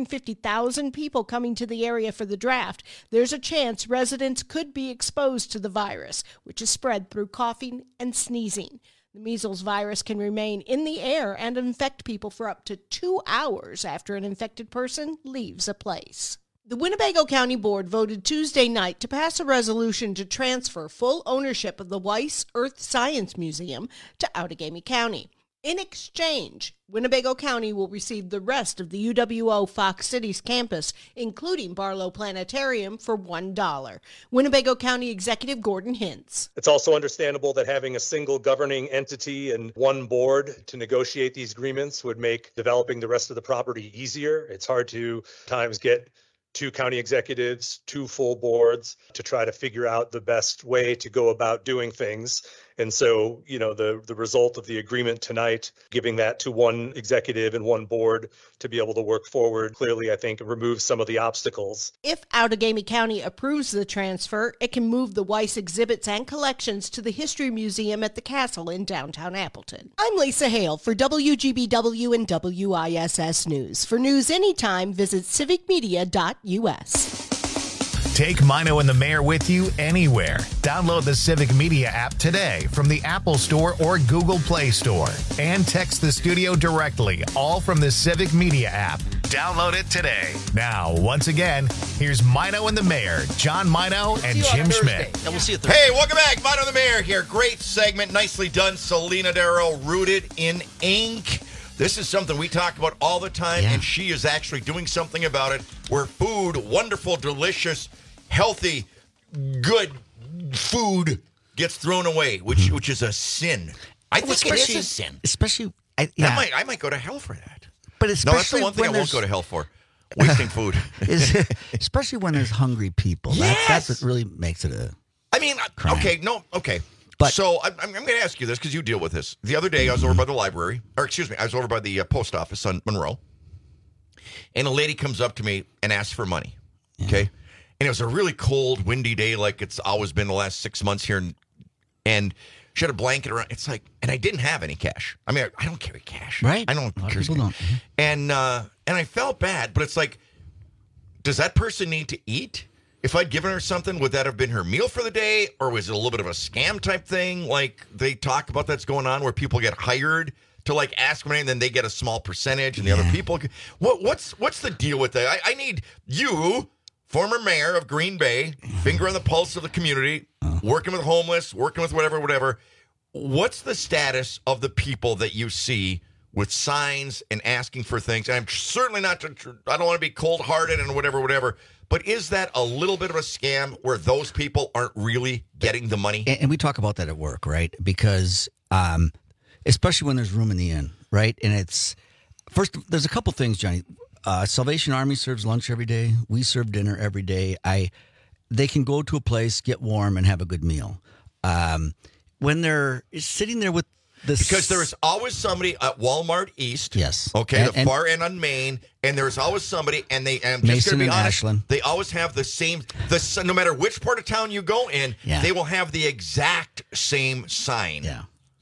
250,000 people coming to the area for the draft, there's a chance residents could be exposed to the virus, which is spread through coughing and sneezing. The measles virus can remain in the air and infect people for up to 2 hours after an infected person leaves a place. The Winnebago County Board voted Tuesday night to pass a resolution to transfer full ownership of the Weiss Earth Science Museum to Outagamie County. In exchange, Winnebago County will receive the rest of the UWO Fox Cities campus, including Barlow Planetarium, for $1. Winnebago County Executive Gordon Hintz. It's also understandable that having a single governing entity and one board to negotiate these agreements would make developing the rest of the property easier. It's hard to at times get 2 county executives, 2 full boards to try to figure out the best way to go about doing things. And so, the result of the agreement tonight, giving that to one executive and one board to be able to work forward, clearly, I think, removes some of the obstacles. If Outagamie County approves the transfer, it can move the Weiss exhibits and collections to the History Museum at the Castle in downtown Appleton. I'm Lisa Hale for WGBW and WISS News. For news anytime, visit civicmedia.us. Take Mino and the Mayor with you anywhere. Download the Civic Media app today from the Apple Store or Google Play Store. And text the studio directly, all from the Civic Media app. Download it today. Now, once again, here's Mino and the Mayor, John Mino and Jim Schmidt. And we'll see you Thursday. Hey, welcome back. Mino and the Mayor here. Great segment. Nicely done. Selena Darrow, Rooted in Ink. This is something we talk about all the time, and she is actually doing something about it where food, wonderful, delicious, healthy, good food gets thrown away, which is a sin. I think it is a sin. Especially, I might go to hell for that. But especially that's the one thing I won't go to hell for. Wasting food. Especially when there's hungry people. Yes! That's what really makes it a crime. Okay. But, so I'm going to ask you this because you deal with this. The other day I was over by the library, I was over by the post office on Monroe, and a lady comes up to me and asks for money. Okay. And it was a really cold, windy day like it's always been the last 6 months here. And she had a blanket around. It's like, and I didn't have any cash. I mean, I don't carry cash. Right. I don't carry people don't. And I felt bad, but it's like, does that person need to eat? If I'd given her something, would that have been her meal for the day? Or was it a little bit of a scam type thing? Like they talk about that's going on where people get hired to like ask money and then they get a small percentage and the other people. What's the deal with that? I need you, former mayor of Green Bay, finger on the pulse of the community, working with homeless, working with whatever. What's the status of the people that you see with signs and asking for things? And I'm certainly not, I don't want to be cold-hearted and whatever. But is that a little bit of a scam where those people aren't really getting the money? And we talk about that at work, right? Because especially when there's room in the inn, right? And it's first, there's a couple things, Johnny. Salvation Army serves lunch every day. We serve dinner every day. They can go to a place, get warm, and have a good meal. When they're sitting there with because there is always somebody at Walmart East. Yes. Okay, the far end on Main, and there's always somebody, and I'm just going to be honest, Ashland. They always have the same. No matter which part of town you go in, they will have the exact same sign. Yeah,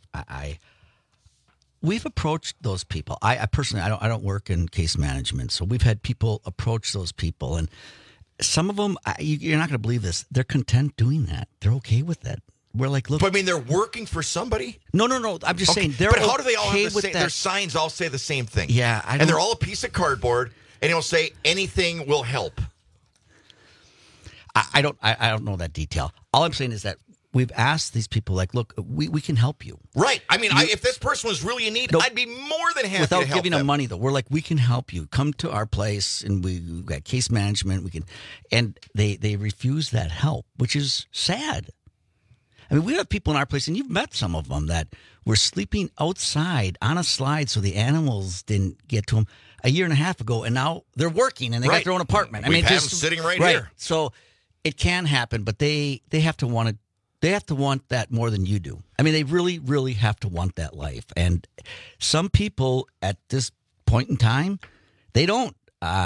we've approached those people. I personally, I don't work in case management, so we've had people approach those people, and some of them, you're not going to believe this. They're content doing that. They're okay with that. We're like, look. But I mean, they're working for somebody. No. I'm just saying they're. But how do they all have the same? That. Their signs all say the same thing. Yeah, and they're all a piece of cardboard, and it'll say anything will help. I don't know that detail. All I'm saying is that we've asked these people, like, look, we can help you. Right. I mean, if this person was really in need, I'd be more than happy without to help giving them money, though. We're like, we can help you. Come to our place, and we've got case management. We can, and they refuse that help, which is sad. I mean, we have people in our place, and you've met some of them that were sleeping outside on a slide so the animals didn't get to them a year and a half ago, and now they're working and they got their own apartment. We've had them sitting right here. So it can happen, but they have to want it. They have to want that more than you do. I mean, they really, really have to want that life. And some people at this point in time, they don't.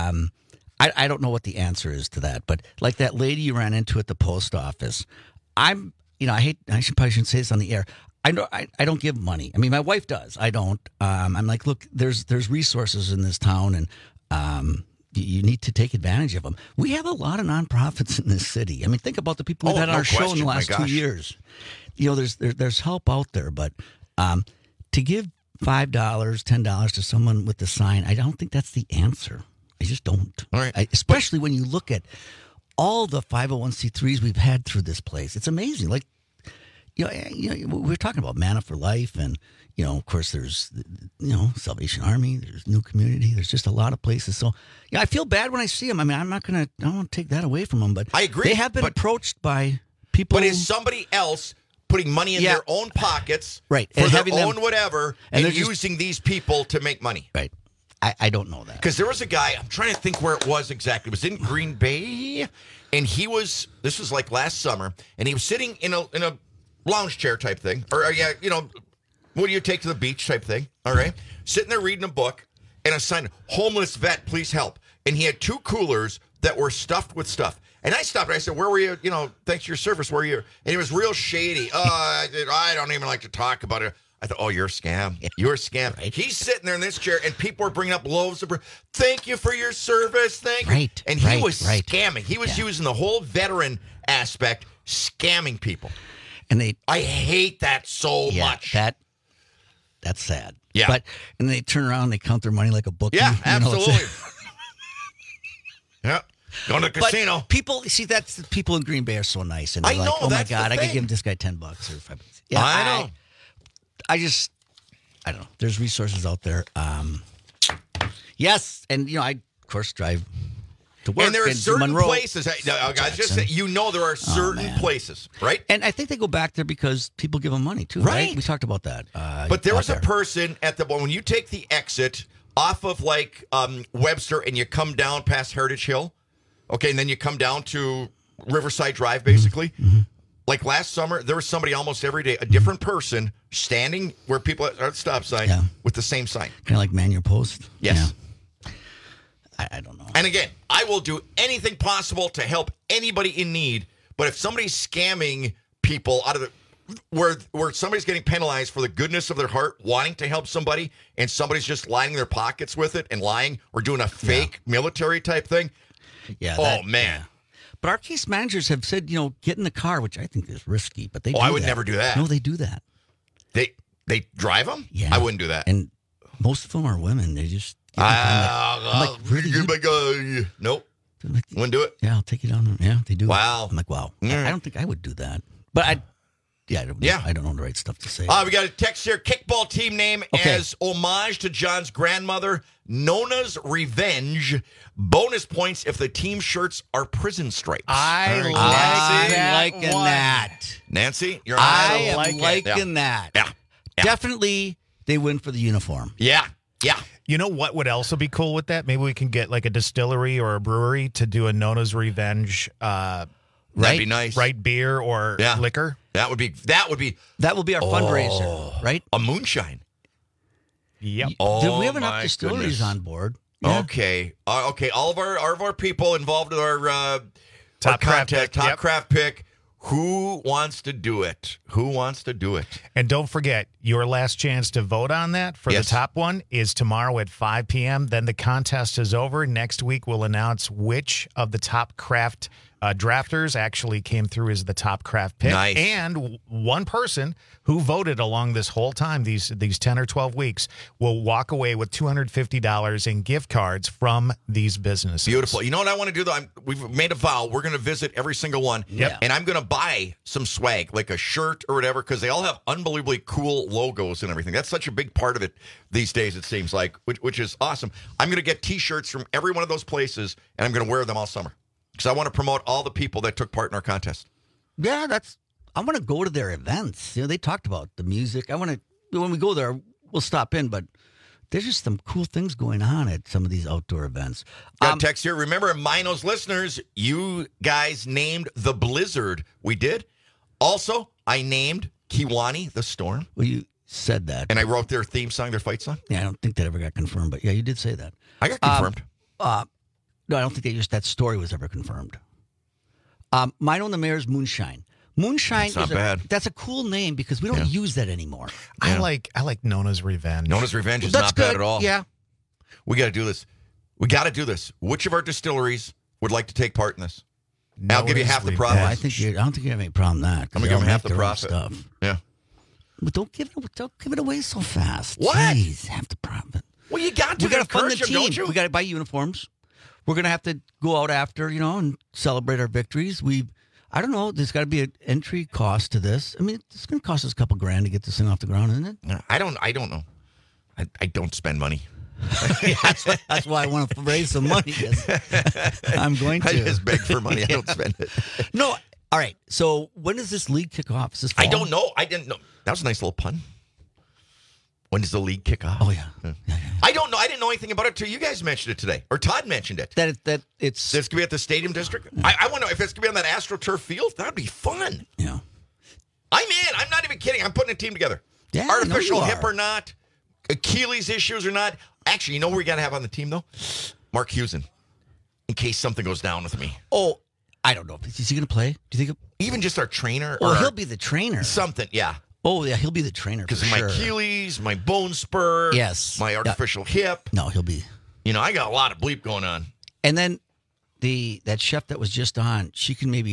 I don't know what the answer is to that, but like that lady you ran into at the post office, I probably shouldn't say this on the air. I don't give money. I mean, my wife does. I don't. I'm like, look, there's resources in this town, and you need to take advantage of them. We have a lot of nonprofits in this city. I mean, think about the people we've had on our show in the last 2 years. You know, there's help out there, but to give $5, $10 to someone with the sign, I don't think that's the answer. I just don't. All right. Especially when you look at all the 501c3s we've had through this place. It's amazing. Like, you know, we're talking about Manna for Life, and of course, there's Salvation Army, there's New Community, there's just a lot of places. So, I feel bad when I see them. I mean, I don't want to take that away from them, but I agree. They have been approached by people. But is somebody else putting money in their own pockets, right, for their own whatever, and using these people to make money? Right. I don't know that. Because there was a guy, I'm trying to think where it was exactly. It was in Green Bay, and this was like last summer, and he was sitting in a lounge chair type thing, or what do you take to the beach type thing, all right? Sitting there reading a book, and a sign, homeless vet, please help. And he had 2 coolers that were stuffed with stuff. And I stopped and I said, where were you? Thanks for your service, where were you? And he was real shady. I don't even like to talk about it. I thought, you're a scam. You're a scam. Right. He's sitting there in this chair, and people are bringing up loaves of bread. Thank you for your service. Thank you. Right. And he was scamming. He was using the whole veteran aspect, scamming people. And I hate that so much. That's sad. Yeah. And they turn around and they count their money like a bookie. Yeah, absolutely. Yeah. Going to the casino. People, that's the people in Green Bay are so nice. And they're like, oh my God, I could give this guy $10 or $5. Yeah, I know. I don't know. There's resources out there. Yes. And, I, of course, drive to work. And there are certain Monroe, places. Guys, just say, there are certain places, right? And I think they go back there because people give them money, too, right? We talked about that. But there was a person at when you take the exit off of, Webster and you come down past Heritage Hill, okay, and then you come down to Riverside Drive, basically. Mm-hmm. Like last summer, there was somebody almost every day, a different person standing where people are at the stop sign with the same sign. Kind of like man your post? Yes. Yeah. I don't know. And again, I will do anything possible to help anybody in need. But if somebody's scamming people out of where somebody's getting penalized for the goodness of their heart, wanting to help somebody, and somebody's just lining their pockets with it and lying or doing a fake military type thing. Yeah. Man. But our case managers have said, get in the car, which I think is risky. But they. I would never do that. No, they do that. They drive them? Yeah, I wouldn't do that. And most of them are women. They just. I'm like, really? Nope. Wouldn't do it. Yeah, I'll take you down there. Yeah, they do. Wow. I'm like, wow. Yeah. I don't think I would do that. But I don't know the right stuff to say. We got a text here. Kickball team name as homage to John's grandmother, Nona's Revenge. Bonus points if the team shirts are prison stripes. I'm liking that. Nancy, you're I am liking that. Yeah. Definitely they win for the uniform. Yeah. You know what would also be cool with that? Maybe we can get like a distillery or a brewery to do a Nona's Revenge that'd be nice. Right beer or liquor. That would be our fundraiser, right? A moonshine. Yep. Do we have enough distilleries on board? Yeah. Okay. All of our people involved in our top craft craft pick. Who wants to do it? And don't forget, your last chance to vote on that for the top one is tomorrow at 5 p.m. Then the contest is over. Next week, we'll announce which of the top craft drafters actually came through as the top craft pick. Nice. And one person who voted along this whole time, these 10 or 12 weeks, will walk away with $250 in gift cards from these businesses. Beautiful. You know what I want to do, though? We've made a vow. We're going to visit every single one. Yep. And I'm going to buy some swag, like a shirt or whatever, because they all have unbelievably cool logos and everything. That's such a big part of it these days, it seems like, which is awesome. I'm going to get T-shirts from every one of those places, and I'm going to wear them all summer because I want to promote all the people that took part in our contest. Yeah, I want to go to their events. They talked about the music. When we go there, we'll stop in, but there's just some cool things going on at some of these outdoor events. Got a text here. Remember, Minos listeners, you guys named the blizzard. We did. Also, I named Kiwani the storm. Well, you said that. And I wrote their theme song, their fight song. Yeah, I don't think that ever got confirmed, but yeah, you did say that. I got confirmed. No, I don't think that story was ever confirmed. Mino and the Mayor's Moonshine. Moonshine That's not bad. That's a cool name because we don't use that anymore. I like Nona's Revenge. Nona's Revenge is not bad at all. Yeah. We got to do this. Which of our distilleries would like to take part in this? I'll give you half the profit. I don't think you have any problem with that. I'm going to give them half the profit. Stuff. Yeah. But don't give it away so fast. What? Jeez, half the profit. Well, you got to. We got to fund the team. Don't you? We got to buy uniforms. We're going to have to go out after, and celebrate our victories. I don't know. There's got to be an entry cost to this. I mean, it's going to cost us a couple $grand to get this thing off the ground, isn't it? No, I don't know. I don't spend money. That's why I want to raise some money. I'm going to. I just beg for money. I don't spend it. No. All right. So when does this league kick off? Is this fall? I don't know. I didn't know. That was a nice little pun. When does the league kick off? Oh, yeah. I don't know. I didn't know anything about it until you guys mentioned it today. Or Todd mentioned it. That it's going to be at the Stadium District? I want to know if it's going to be on that AstroTurf field. That would be fun. Yeah. I'm in. I'm not even kidding. I'm putting a team together. Yeah, Artificial hip or not. Achilles issues or not. Actually, you know what we got to have on the team, though? Mark Hewson. In case something goes down with me. Oh, I don't know. Is he going to play? Do you think? Even just our trainer? Well, he'll be the trainer. Something, yeah. Oh, yeah, he'll be the trainer because of my Achilles, my bone spur, my artificial hip. No, he'll be. I got a lot of bleep going on. And then that chef that was just on, she can maybe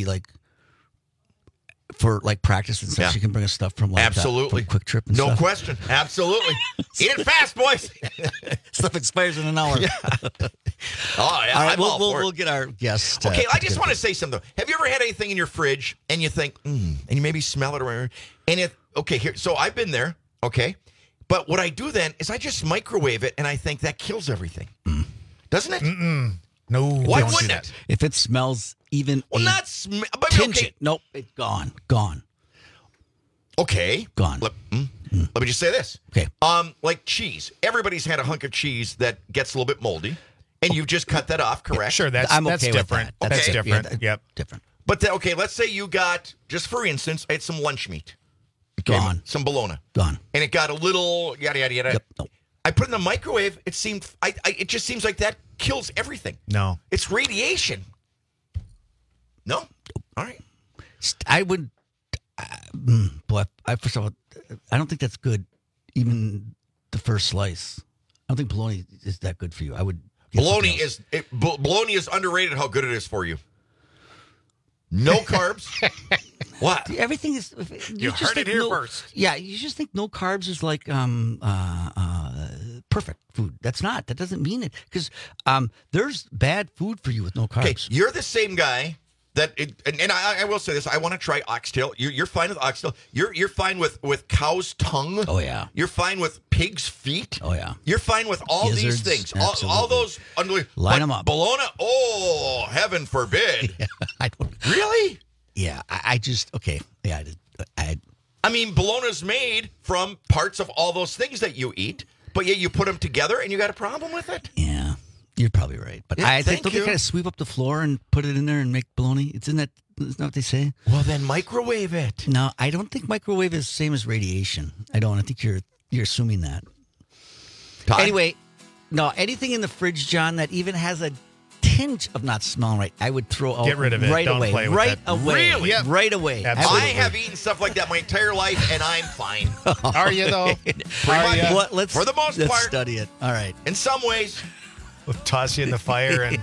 for practice and stuff, she can bring us stuff from absolutely from Quick Trip and no stuff. question, absolutely. Eat it fast, boys. Stuff expires in an hour. Yeah. Oh yeah, all right, we'll get our guest. Okay, I just want to say something. Have you ever had anything in your fridge and you think, and you maybe smell it around, and here, so I've been there, okay, but what I do then is I just microwave it, and I think that kills everything, doesn't it? No. Why wouldn't it? If it smells even not tinge, nope, it's gone. Okay, gone. Let me just say this. Okay, like cheese. Everybody's had a hunk of cheese that gets a little bit moldy, and you just cut that off, correct? Sure, that's different. That. That's different. Yeah, yep, different. But let's say you got, just for instance, I had some lunch meat. Okay, gone. Some bologna. Gone. And it got a little yada yada yada. Yep. Nope. I put it in the microwave. It seemed it just seems like that kills everything. No. It's radiation. No? All right. I would first of all, I don't think that's good, even the first slice. I don't think bologna is that good for you. I would bologna is underrated how good it is for you. No carbs. What? Everything is. You heard it here first. Yeah, you just think no carbs is like perfect food. That's not. That doesn't mean it, because there's bad food for you with no carbs. Okay, you're the same guy that. And I will say this: I want to try oxtail. You're fine with oxtail. You're fine with cow's tongue. Oh yeah. You're fine with pig's feet. Oh yeah. You're fine with all Gizzards, these things. absolutely. All those line them up. Bologna. Oh, heaven forbid. Yeah, I don't. Really? Yeah, I just okay. Yeah, I mean, bologna's made from parts of all those things that you eat, but yet you put them together and you got a problem with it? Yeah, you're probably right. But Yeah, I think thank they you. kind of sweep up the floor and put it in there and make bologna. Isn't that what they say? Well, then microwave it. No, I don't think microwave is the same as radiation. I don't. I think you're assuming that. Todd? Anyway, no, anything in the fridge, John, that even has a tinge of not smelling right, I would throw out. Get rid of it. Right Don't away. play with right it. away. Really? Yep. Right away. Absolutely. I have eaten stuff like that my entire life, and I'm fine. Are you though? Let's, For the most let's part. study it. All right. In some ways. We'll toss you in the fire and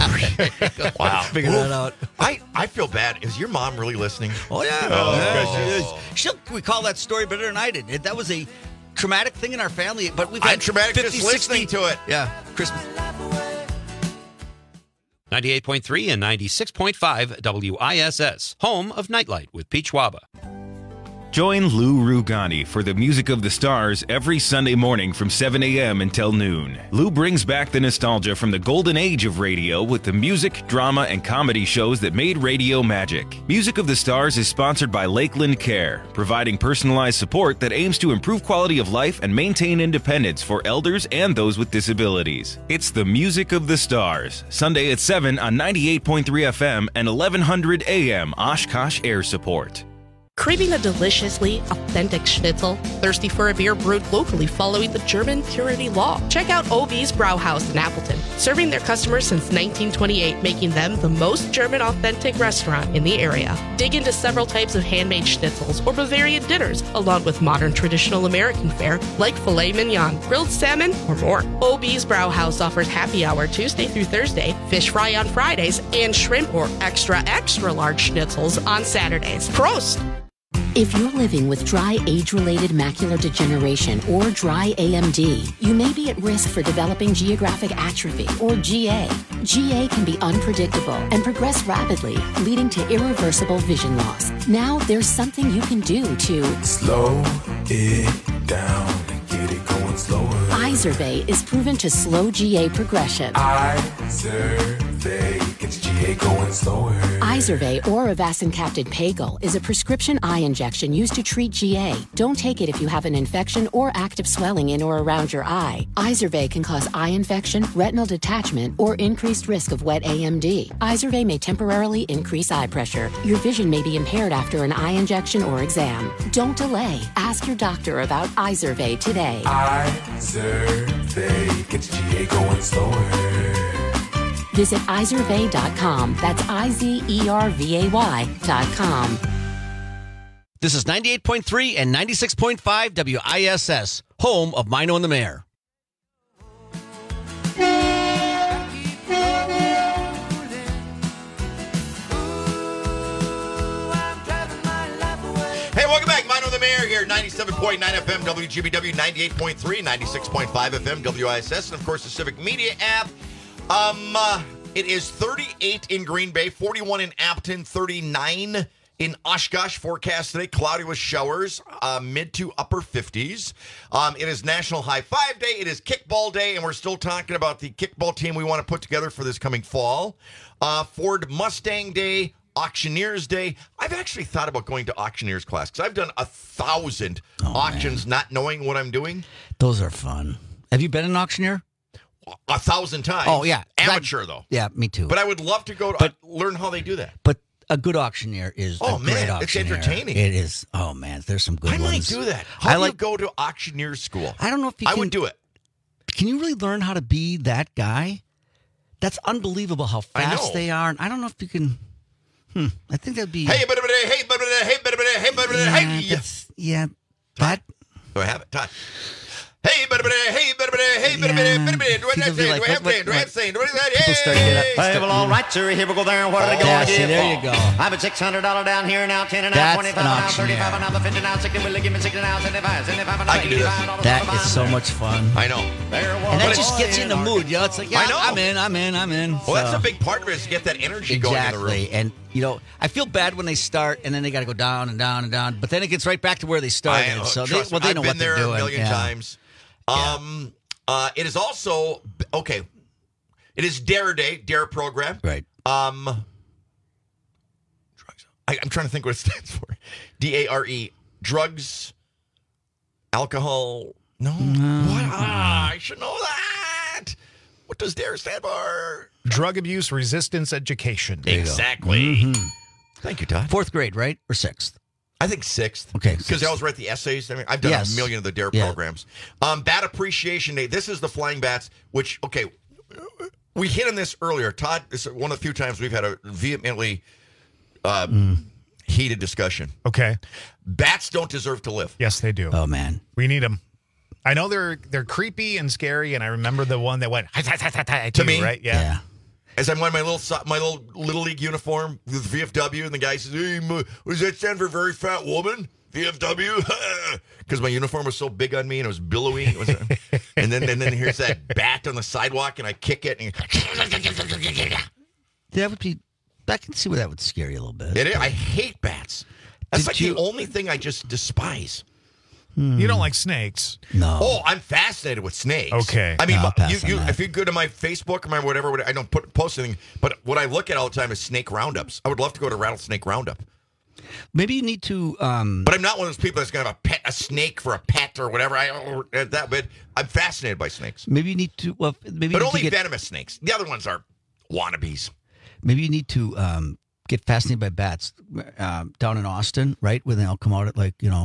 Wow. Figure that out. I feel bad. Is your mom really listening? Oh, yeah. Oh, Yeah, goodness. she'll recall that story better than I did. That was a traumatic thing in our family, but we've I'm had traumatic 50, just listening 60, to it. Yeah, Christmas. 98.3 and 96.5 WISS, home of Nightlight with Peach Waba. Join Lou Rugani for the Music of the Stars every Sunday morning from 7 a.m. until noon. Lou brings back the nostalgia from the golden age of radio with the music, drama, and comedy shows that made radio magic. Music of the Stars is sponsored by Lakeland Care, providing personalized support that aims to improve quality of life and maintain independence for elders and those with disabilities. It's the Music of the Stars, Sunday at 7 on 98.3 FM and 1100 AM Oshkosh Air Support. Craving a deliciously authentic schnitzel? Thirsty for a beer brewed locally following the German purity law? Check out OB's Brauhaus in Appleton, serving their customers since 1928, making them the most German authentic restaurant in the area. Dig into several types of handmade schnitzels or Bavarian dinners, along with modern traditional American fare like filet mignon, grilled salmon, or more. OB's Brauhaus offers happy hour Tuesday through Thursday, fish fry on Fridays, and shrimp or extra large schnitzels on Saturdays. Prost! If you're living with dry age-related macular degeneration or dry AMD, you may be at risk for developing geographic atrophy or GA. GA can be unpredictable and progress rapidly, leading to irreversible vision loss. Now there's something you can do to slow it down and get it going slower. Izervay is proven to slow GA progression. Izervay gets GA going slower. Izervay or avacincaptad Pagel is a prescription eye injection used to treat GA. Don't take it if you have an infection or active swelling in or around your eye. Izervay can cause eye infection, retinal detachment, or increased risk of wet AMD. Izervay may temporarily increase eye pressure. Your vision may be impaired after an eye injection or exam. Don't delay. Ask your doctor about Izervay today. Izervay gets GA going slower. Visit Izervay.com. That's IZERVAY.com. This is 98.3 and 96.5 WISS, home of Mino and the Mayor. Hey, welcome back. Mino the Mayor here, 97.9 FM, WGBW, 98.3, 96.5 FM, WISS, and of course the Civic Media app. It is 38 in Green Bay, 41 in Appleton, 39 in Oshkosh. Forecast today, cloudy with showers, mid to upper 50s. It is National High Five Day. It is Kickball Day, and we're still talking about the kickball team we want to put together for this coming fall. Ford Mustang Day, Auctioneers Day. I've actually thought about going to auctioneers class because I've done 1,000 auctions not knowing what I'm doing. Those are fun. Have you been an auctioneer? 1,000 times. Oh, yeah. Amateur, though. Yeah, me too. But I would love to go to learn how they do that. But a good auctioneer is a great auctioneer. It's entertaining. It is. Oh, man, there's some good ones. I might do that. How do you go to auctioneer school? I don't know if you can. I would do it. Can you really learn how to be that guy? That's unbelievable how fast they are. And I don't know if you can. I think that'd be. Hey. Yeah. That. Do I have it? Todd. Hey, do I Hey, well, all right, sir. Here we go there. What are they going to give? There you go. I'm at $600 down here now. 10 and now, 25 now, 35 and now, 50 now, 60. Will they give me 60 now, 75, 75 and now, 85. That is so much fun. I know. And that just gets you in the mood. You know, it's like, yeah, I'm in. Well, that's a big part of it is to get that energy going in the room. And, you know, I feel bad when they start and then they got to go down and down and down. But then it gets right back to where they started. So they know what they're doing. I've been there a million times. It is also it is DARE Day, DARE program. Right. I'm trying to think what it stands for. DARE. Drugs, alcohol. No. What? I should know that. What does DARE stand for? Drug abuse resistance education. Exactly. Thank you, Todd. 4th grade, right? Or 6th? I think 6th. Okay. Because I always write the essays. I mean, I've done a million of the DARE programs. Bat Appreciation Day. This is the Flying Bats, which, we hit on this earlier. Todd, this is one of the few times we've had a vehemently heated discussion. Okay. Bats don't deserve to live. Yes, they do. Oh, man. We need them. I know they're creepy and scary, and I remember the one that went to me, right? Yeah. As I'm wearing my little Little League uniform with VFW, and the guy says, "Hey, what does that stand for? Very fat woman?" VFW, because my uniform was so big on me and it was billowy. And then here's that bat on the sidewalk, and I kick it. And That would be. I can see where that would scare you a little bit. I hate bats. That's the only thing I just despise. You don't like snakes? No. Oh, I'm fascinated with snakes. Okay. I mean, No, if you go to my Facebook or my whatever, I don't post anything, but what I look at all the time is snake roundups. I would love to go to rattlesnake roundup. Maybe you need to. But I'm not one of those people that's going to have a snake for a pet or whatever. But I'm fascinated by snakes. Maybe you need to. Well, maybe. But only venomous snakes. The other ones are wannabes. Maybe you need to get fascinated by bats down in Austin, right? Where they all come out at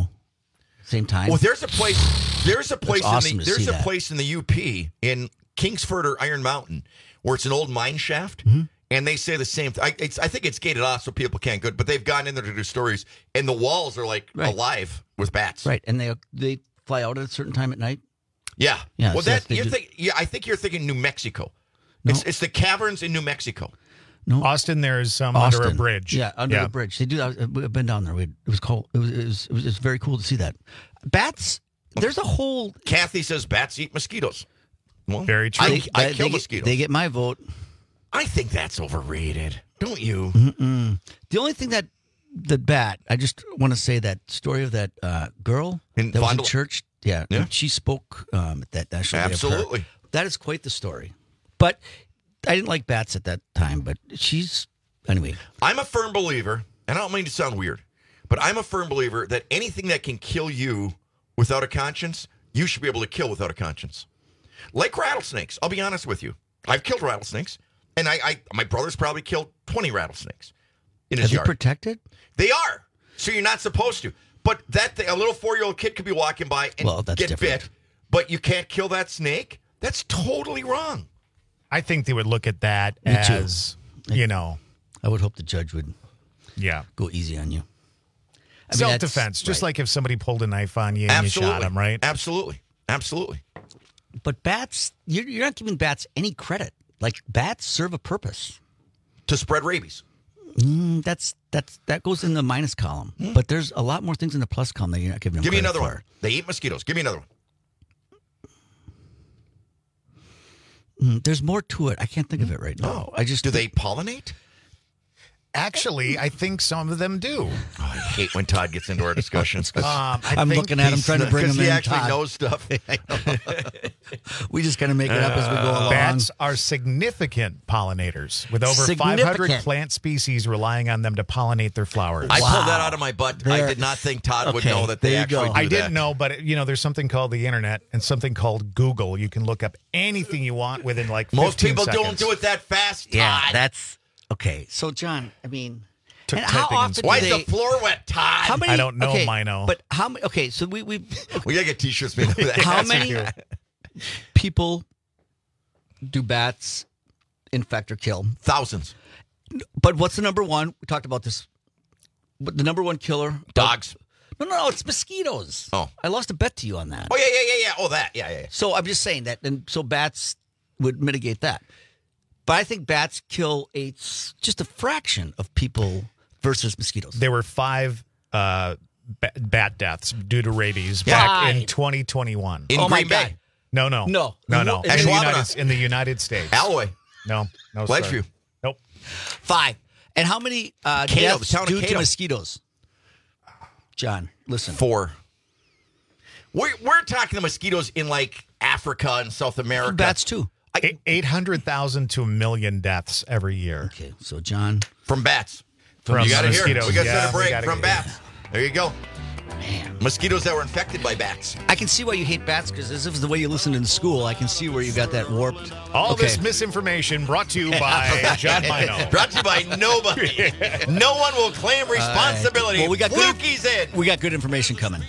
same time. Well, there's a place. There's a place awesome place in the UP in Kingsford or Iron Mountain where it's an old mine shaft, and they say the same thing. I think it's gated off so people can't go, but they've gone in there to do stories, and the walls are alive with bats. Right, and they fly out at a certain time at night. Yeah. Yeah. Well, so I think you're thinking New Mexico. No. It's the caverns in New Mexico. No, Austin. There's some under a bridge. Yeah, under the bridge. They do that. I've been down there. It was cool. It was very cool to see that. Bats. There's a whole. Kathy says bats eat mosquitoes. Well, very true. I kill mosquitoes. They get my vote. I think that's overrated. Don't you? Mm-mm. The only thing that the bat. I just want to say that story of that girl that was in church. Yeah. She spoke at that national day of prayer. Absolutely. That is quite the story. But I didn't like bats at that time, but anyway. I'm a firm believer, and I don't mean to sound weird, but I'm a firm believer that anything that can kill you without a conscience, you should be able to kill without a conscience. Like rattlesnakes. I'll be honest with you. I've killed rattlesnakes, and my brother's probably killed 20 rattlesnakes in his yard. Are they protected? They are. So you're not supposed to. But a little 4-year-old kid could be walking by and get bit, but you can't kill that snake? That's totally wrong. I think they would look at that as, I would hope the judge would go easy on you. Self-defense, just like if somebody pulled a knife on you and you shot them, right? Absolutely. But bats, you're not giving bats any credit. Like, bats serve a purpose. To spread rabies. That goes in the minus column. But there's a lot more things in the plus column that you're not giving them credit for. Give me another one. They eat mosquitoes. Give me another one. There's more to it. I can't think of it right now. Do they pollinate? Actually, I think some of them do. I hate when Todd gets into our discussions. I'm looking at him trying to bring him in. Because he actually Todd knows stuff. We just kind of make it up as we go along. Bats are significant pollinators, with over 500 plant species relying on them to pollinate their flowers. I pulled that out of my butt. I did not think Todd would know that they actually do that. I didn't know, but there's something called the internet and something called Google. You can look up anything you want within 15 Most people seconds. don't do it that fast, Todd. Yeah, that's... Okay, so John, I mean, how often why is the floor wet, Todd? How many, I don't know, Mino. But how many? Okay, so we gotta get T-shirts made of that. How many people do bats infect or kill? Thousands. But what's the number one? We talked about this. But the number one killer? Dogs. No, it's mosquitoes. Oh, I lost a bet to you on that. Oh yeah. Oh, that. Yeah. So I'm just saying that, and so bats would mitigate that. But I think bats kill just a fraction of people versus mosquitoes. There were 5 bat deaths due to rabies back in 2021. In Green Bay? No. In the United States. Alloy? No. Ledgeview? Nope. 5. And how many deaths due to mosquitoes? John, listen. 4. We're talking the mosquitoes in Africa and South America. Bats too. 800,000 to 1 million deaths every year. Okay, so John, from bats. From you got to hear it. mosquitoes. We got to Yeah, set a break we from gotta- bats. There you go. Man. Mosquitoes that were infected by bats. I can see why you hate bats, because this is the way you listened in school. I can see where you got that warped. All this misinformation brought to you by John Mino. Brought to you by nobody. No one will claim responsibility. Well, we got Flukey's in. We got good information coming.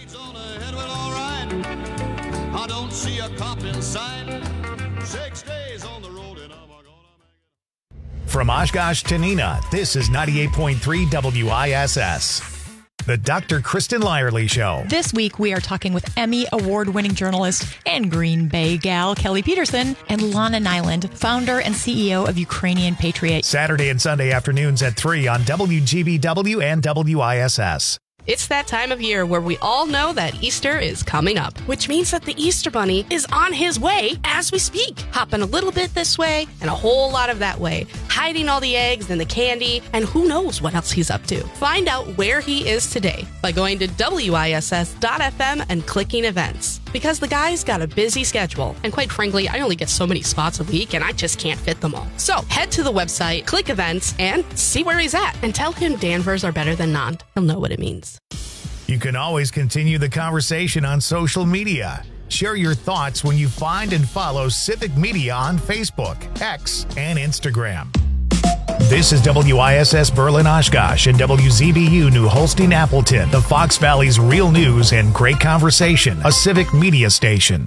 I don't see a cop in sight. 6 days on the road and I'm gonna make it. From Oshkosh to Neenah, this is 98.3 WISS. The Dr. Kristen Lyerly Show. This week, we are talking with Emmy award-winning journalist and Green Bay gal Kelly Peterson and Lana Nyland, founder and CEO of Ukrainian Patriot. Saturday and Sunday afternoons at 3 on WGBW and WISS. It's that time of year where we all know that Easter is coming up, which means that the Easter Bunny is on his way as we speak, hopping a little bit this way and a whole lot of that way, hiding all the eggs and the candy, and who knows what else he's up to. Find out where he is today by going to WISS.FM and clicking events. Because the guy's got a busy schedule, and quite frankly, I only get so many spots a week, and I just can't fit them all. So head to the website, click events, and see where he's at, and tell him Danvers are better than Nond. He'll know what it means. You can always continue the conversation on social media. Share your thoughts when you find and follow Civic Media on Facebook, X, and Instagram. This is WISS Berlin Oshkosh and WZBU New Holstein Appleton, the Fox Valley's real news and great conversation, a Civic Media station.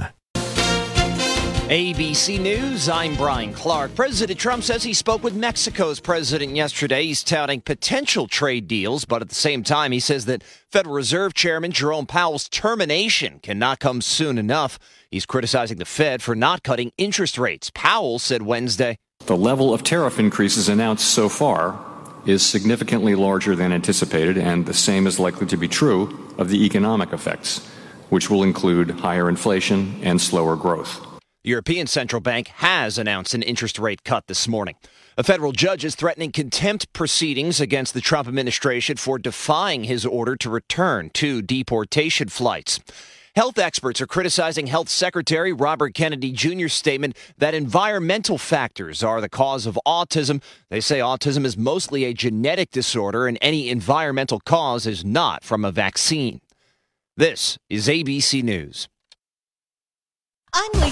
ABC News, I'm Brian Clark. President Trump says he spoke with Mexico's president yesterday. He's touting potential trade deals, but at the same time, he says that Federal Reserve Chairman Jerome Powell's termination cannot come soon enough. He's criticizing the Fed for not cutting interest rates. Powell said Wednesday, "The level of tariff increases announced so far is significantly larger than anticipated, and the same is likely to be true of the economic effects, which will include higher inflation and slower growth." The European Central Bank has announced an interest rate cut this morning. A federal judge is threatening contempt proceedings against the Trump administration for defying his order to return 2 deportation flights. Health experts are criticizing Health Secretary Robert Kennedy Jr.'s statement that environmental factors are the cause of autism. They say autism is mostly a genetic disorder and any environmental cause is not from a vaccine. This is ABC News. I'm Lisa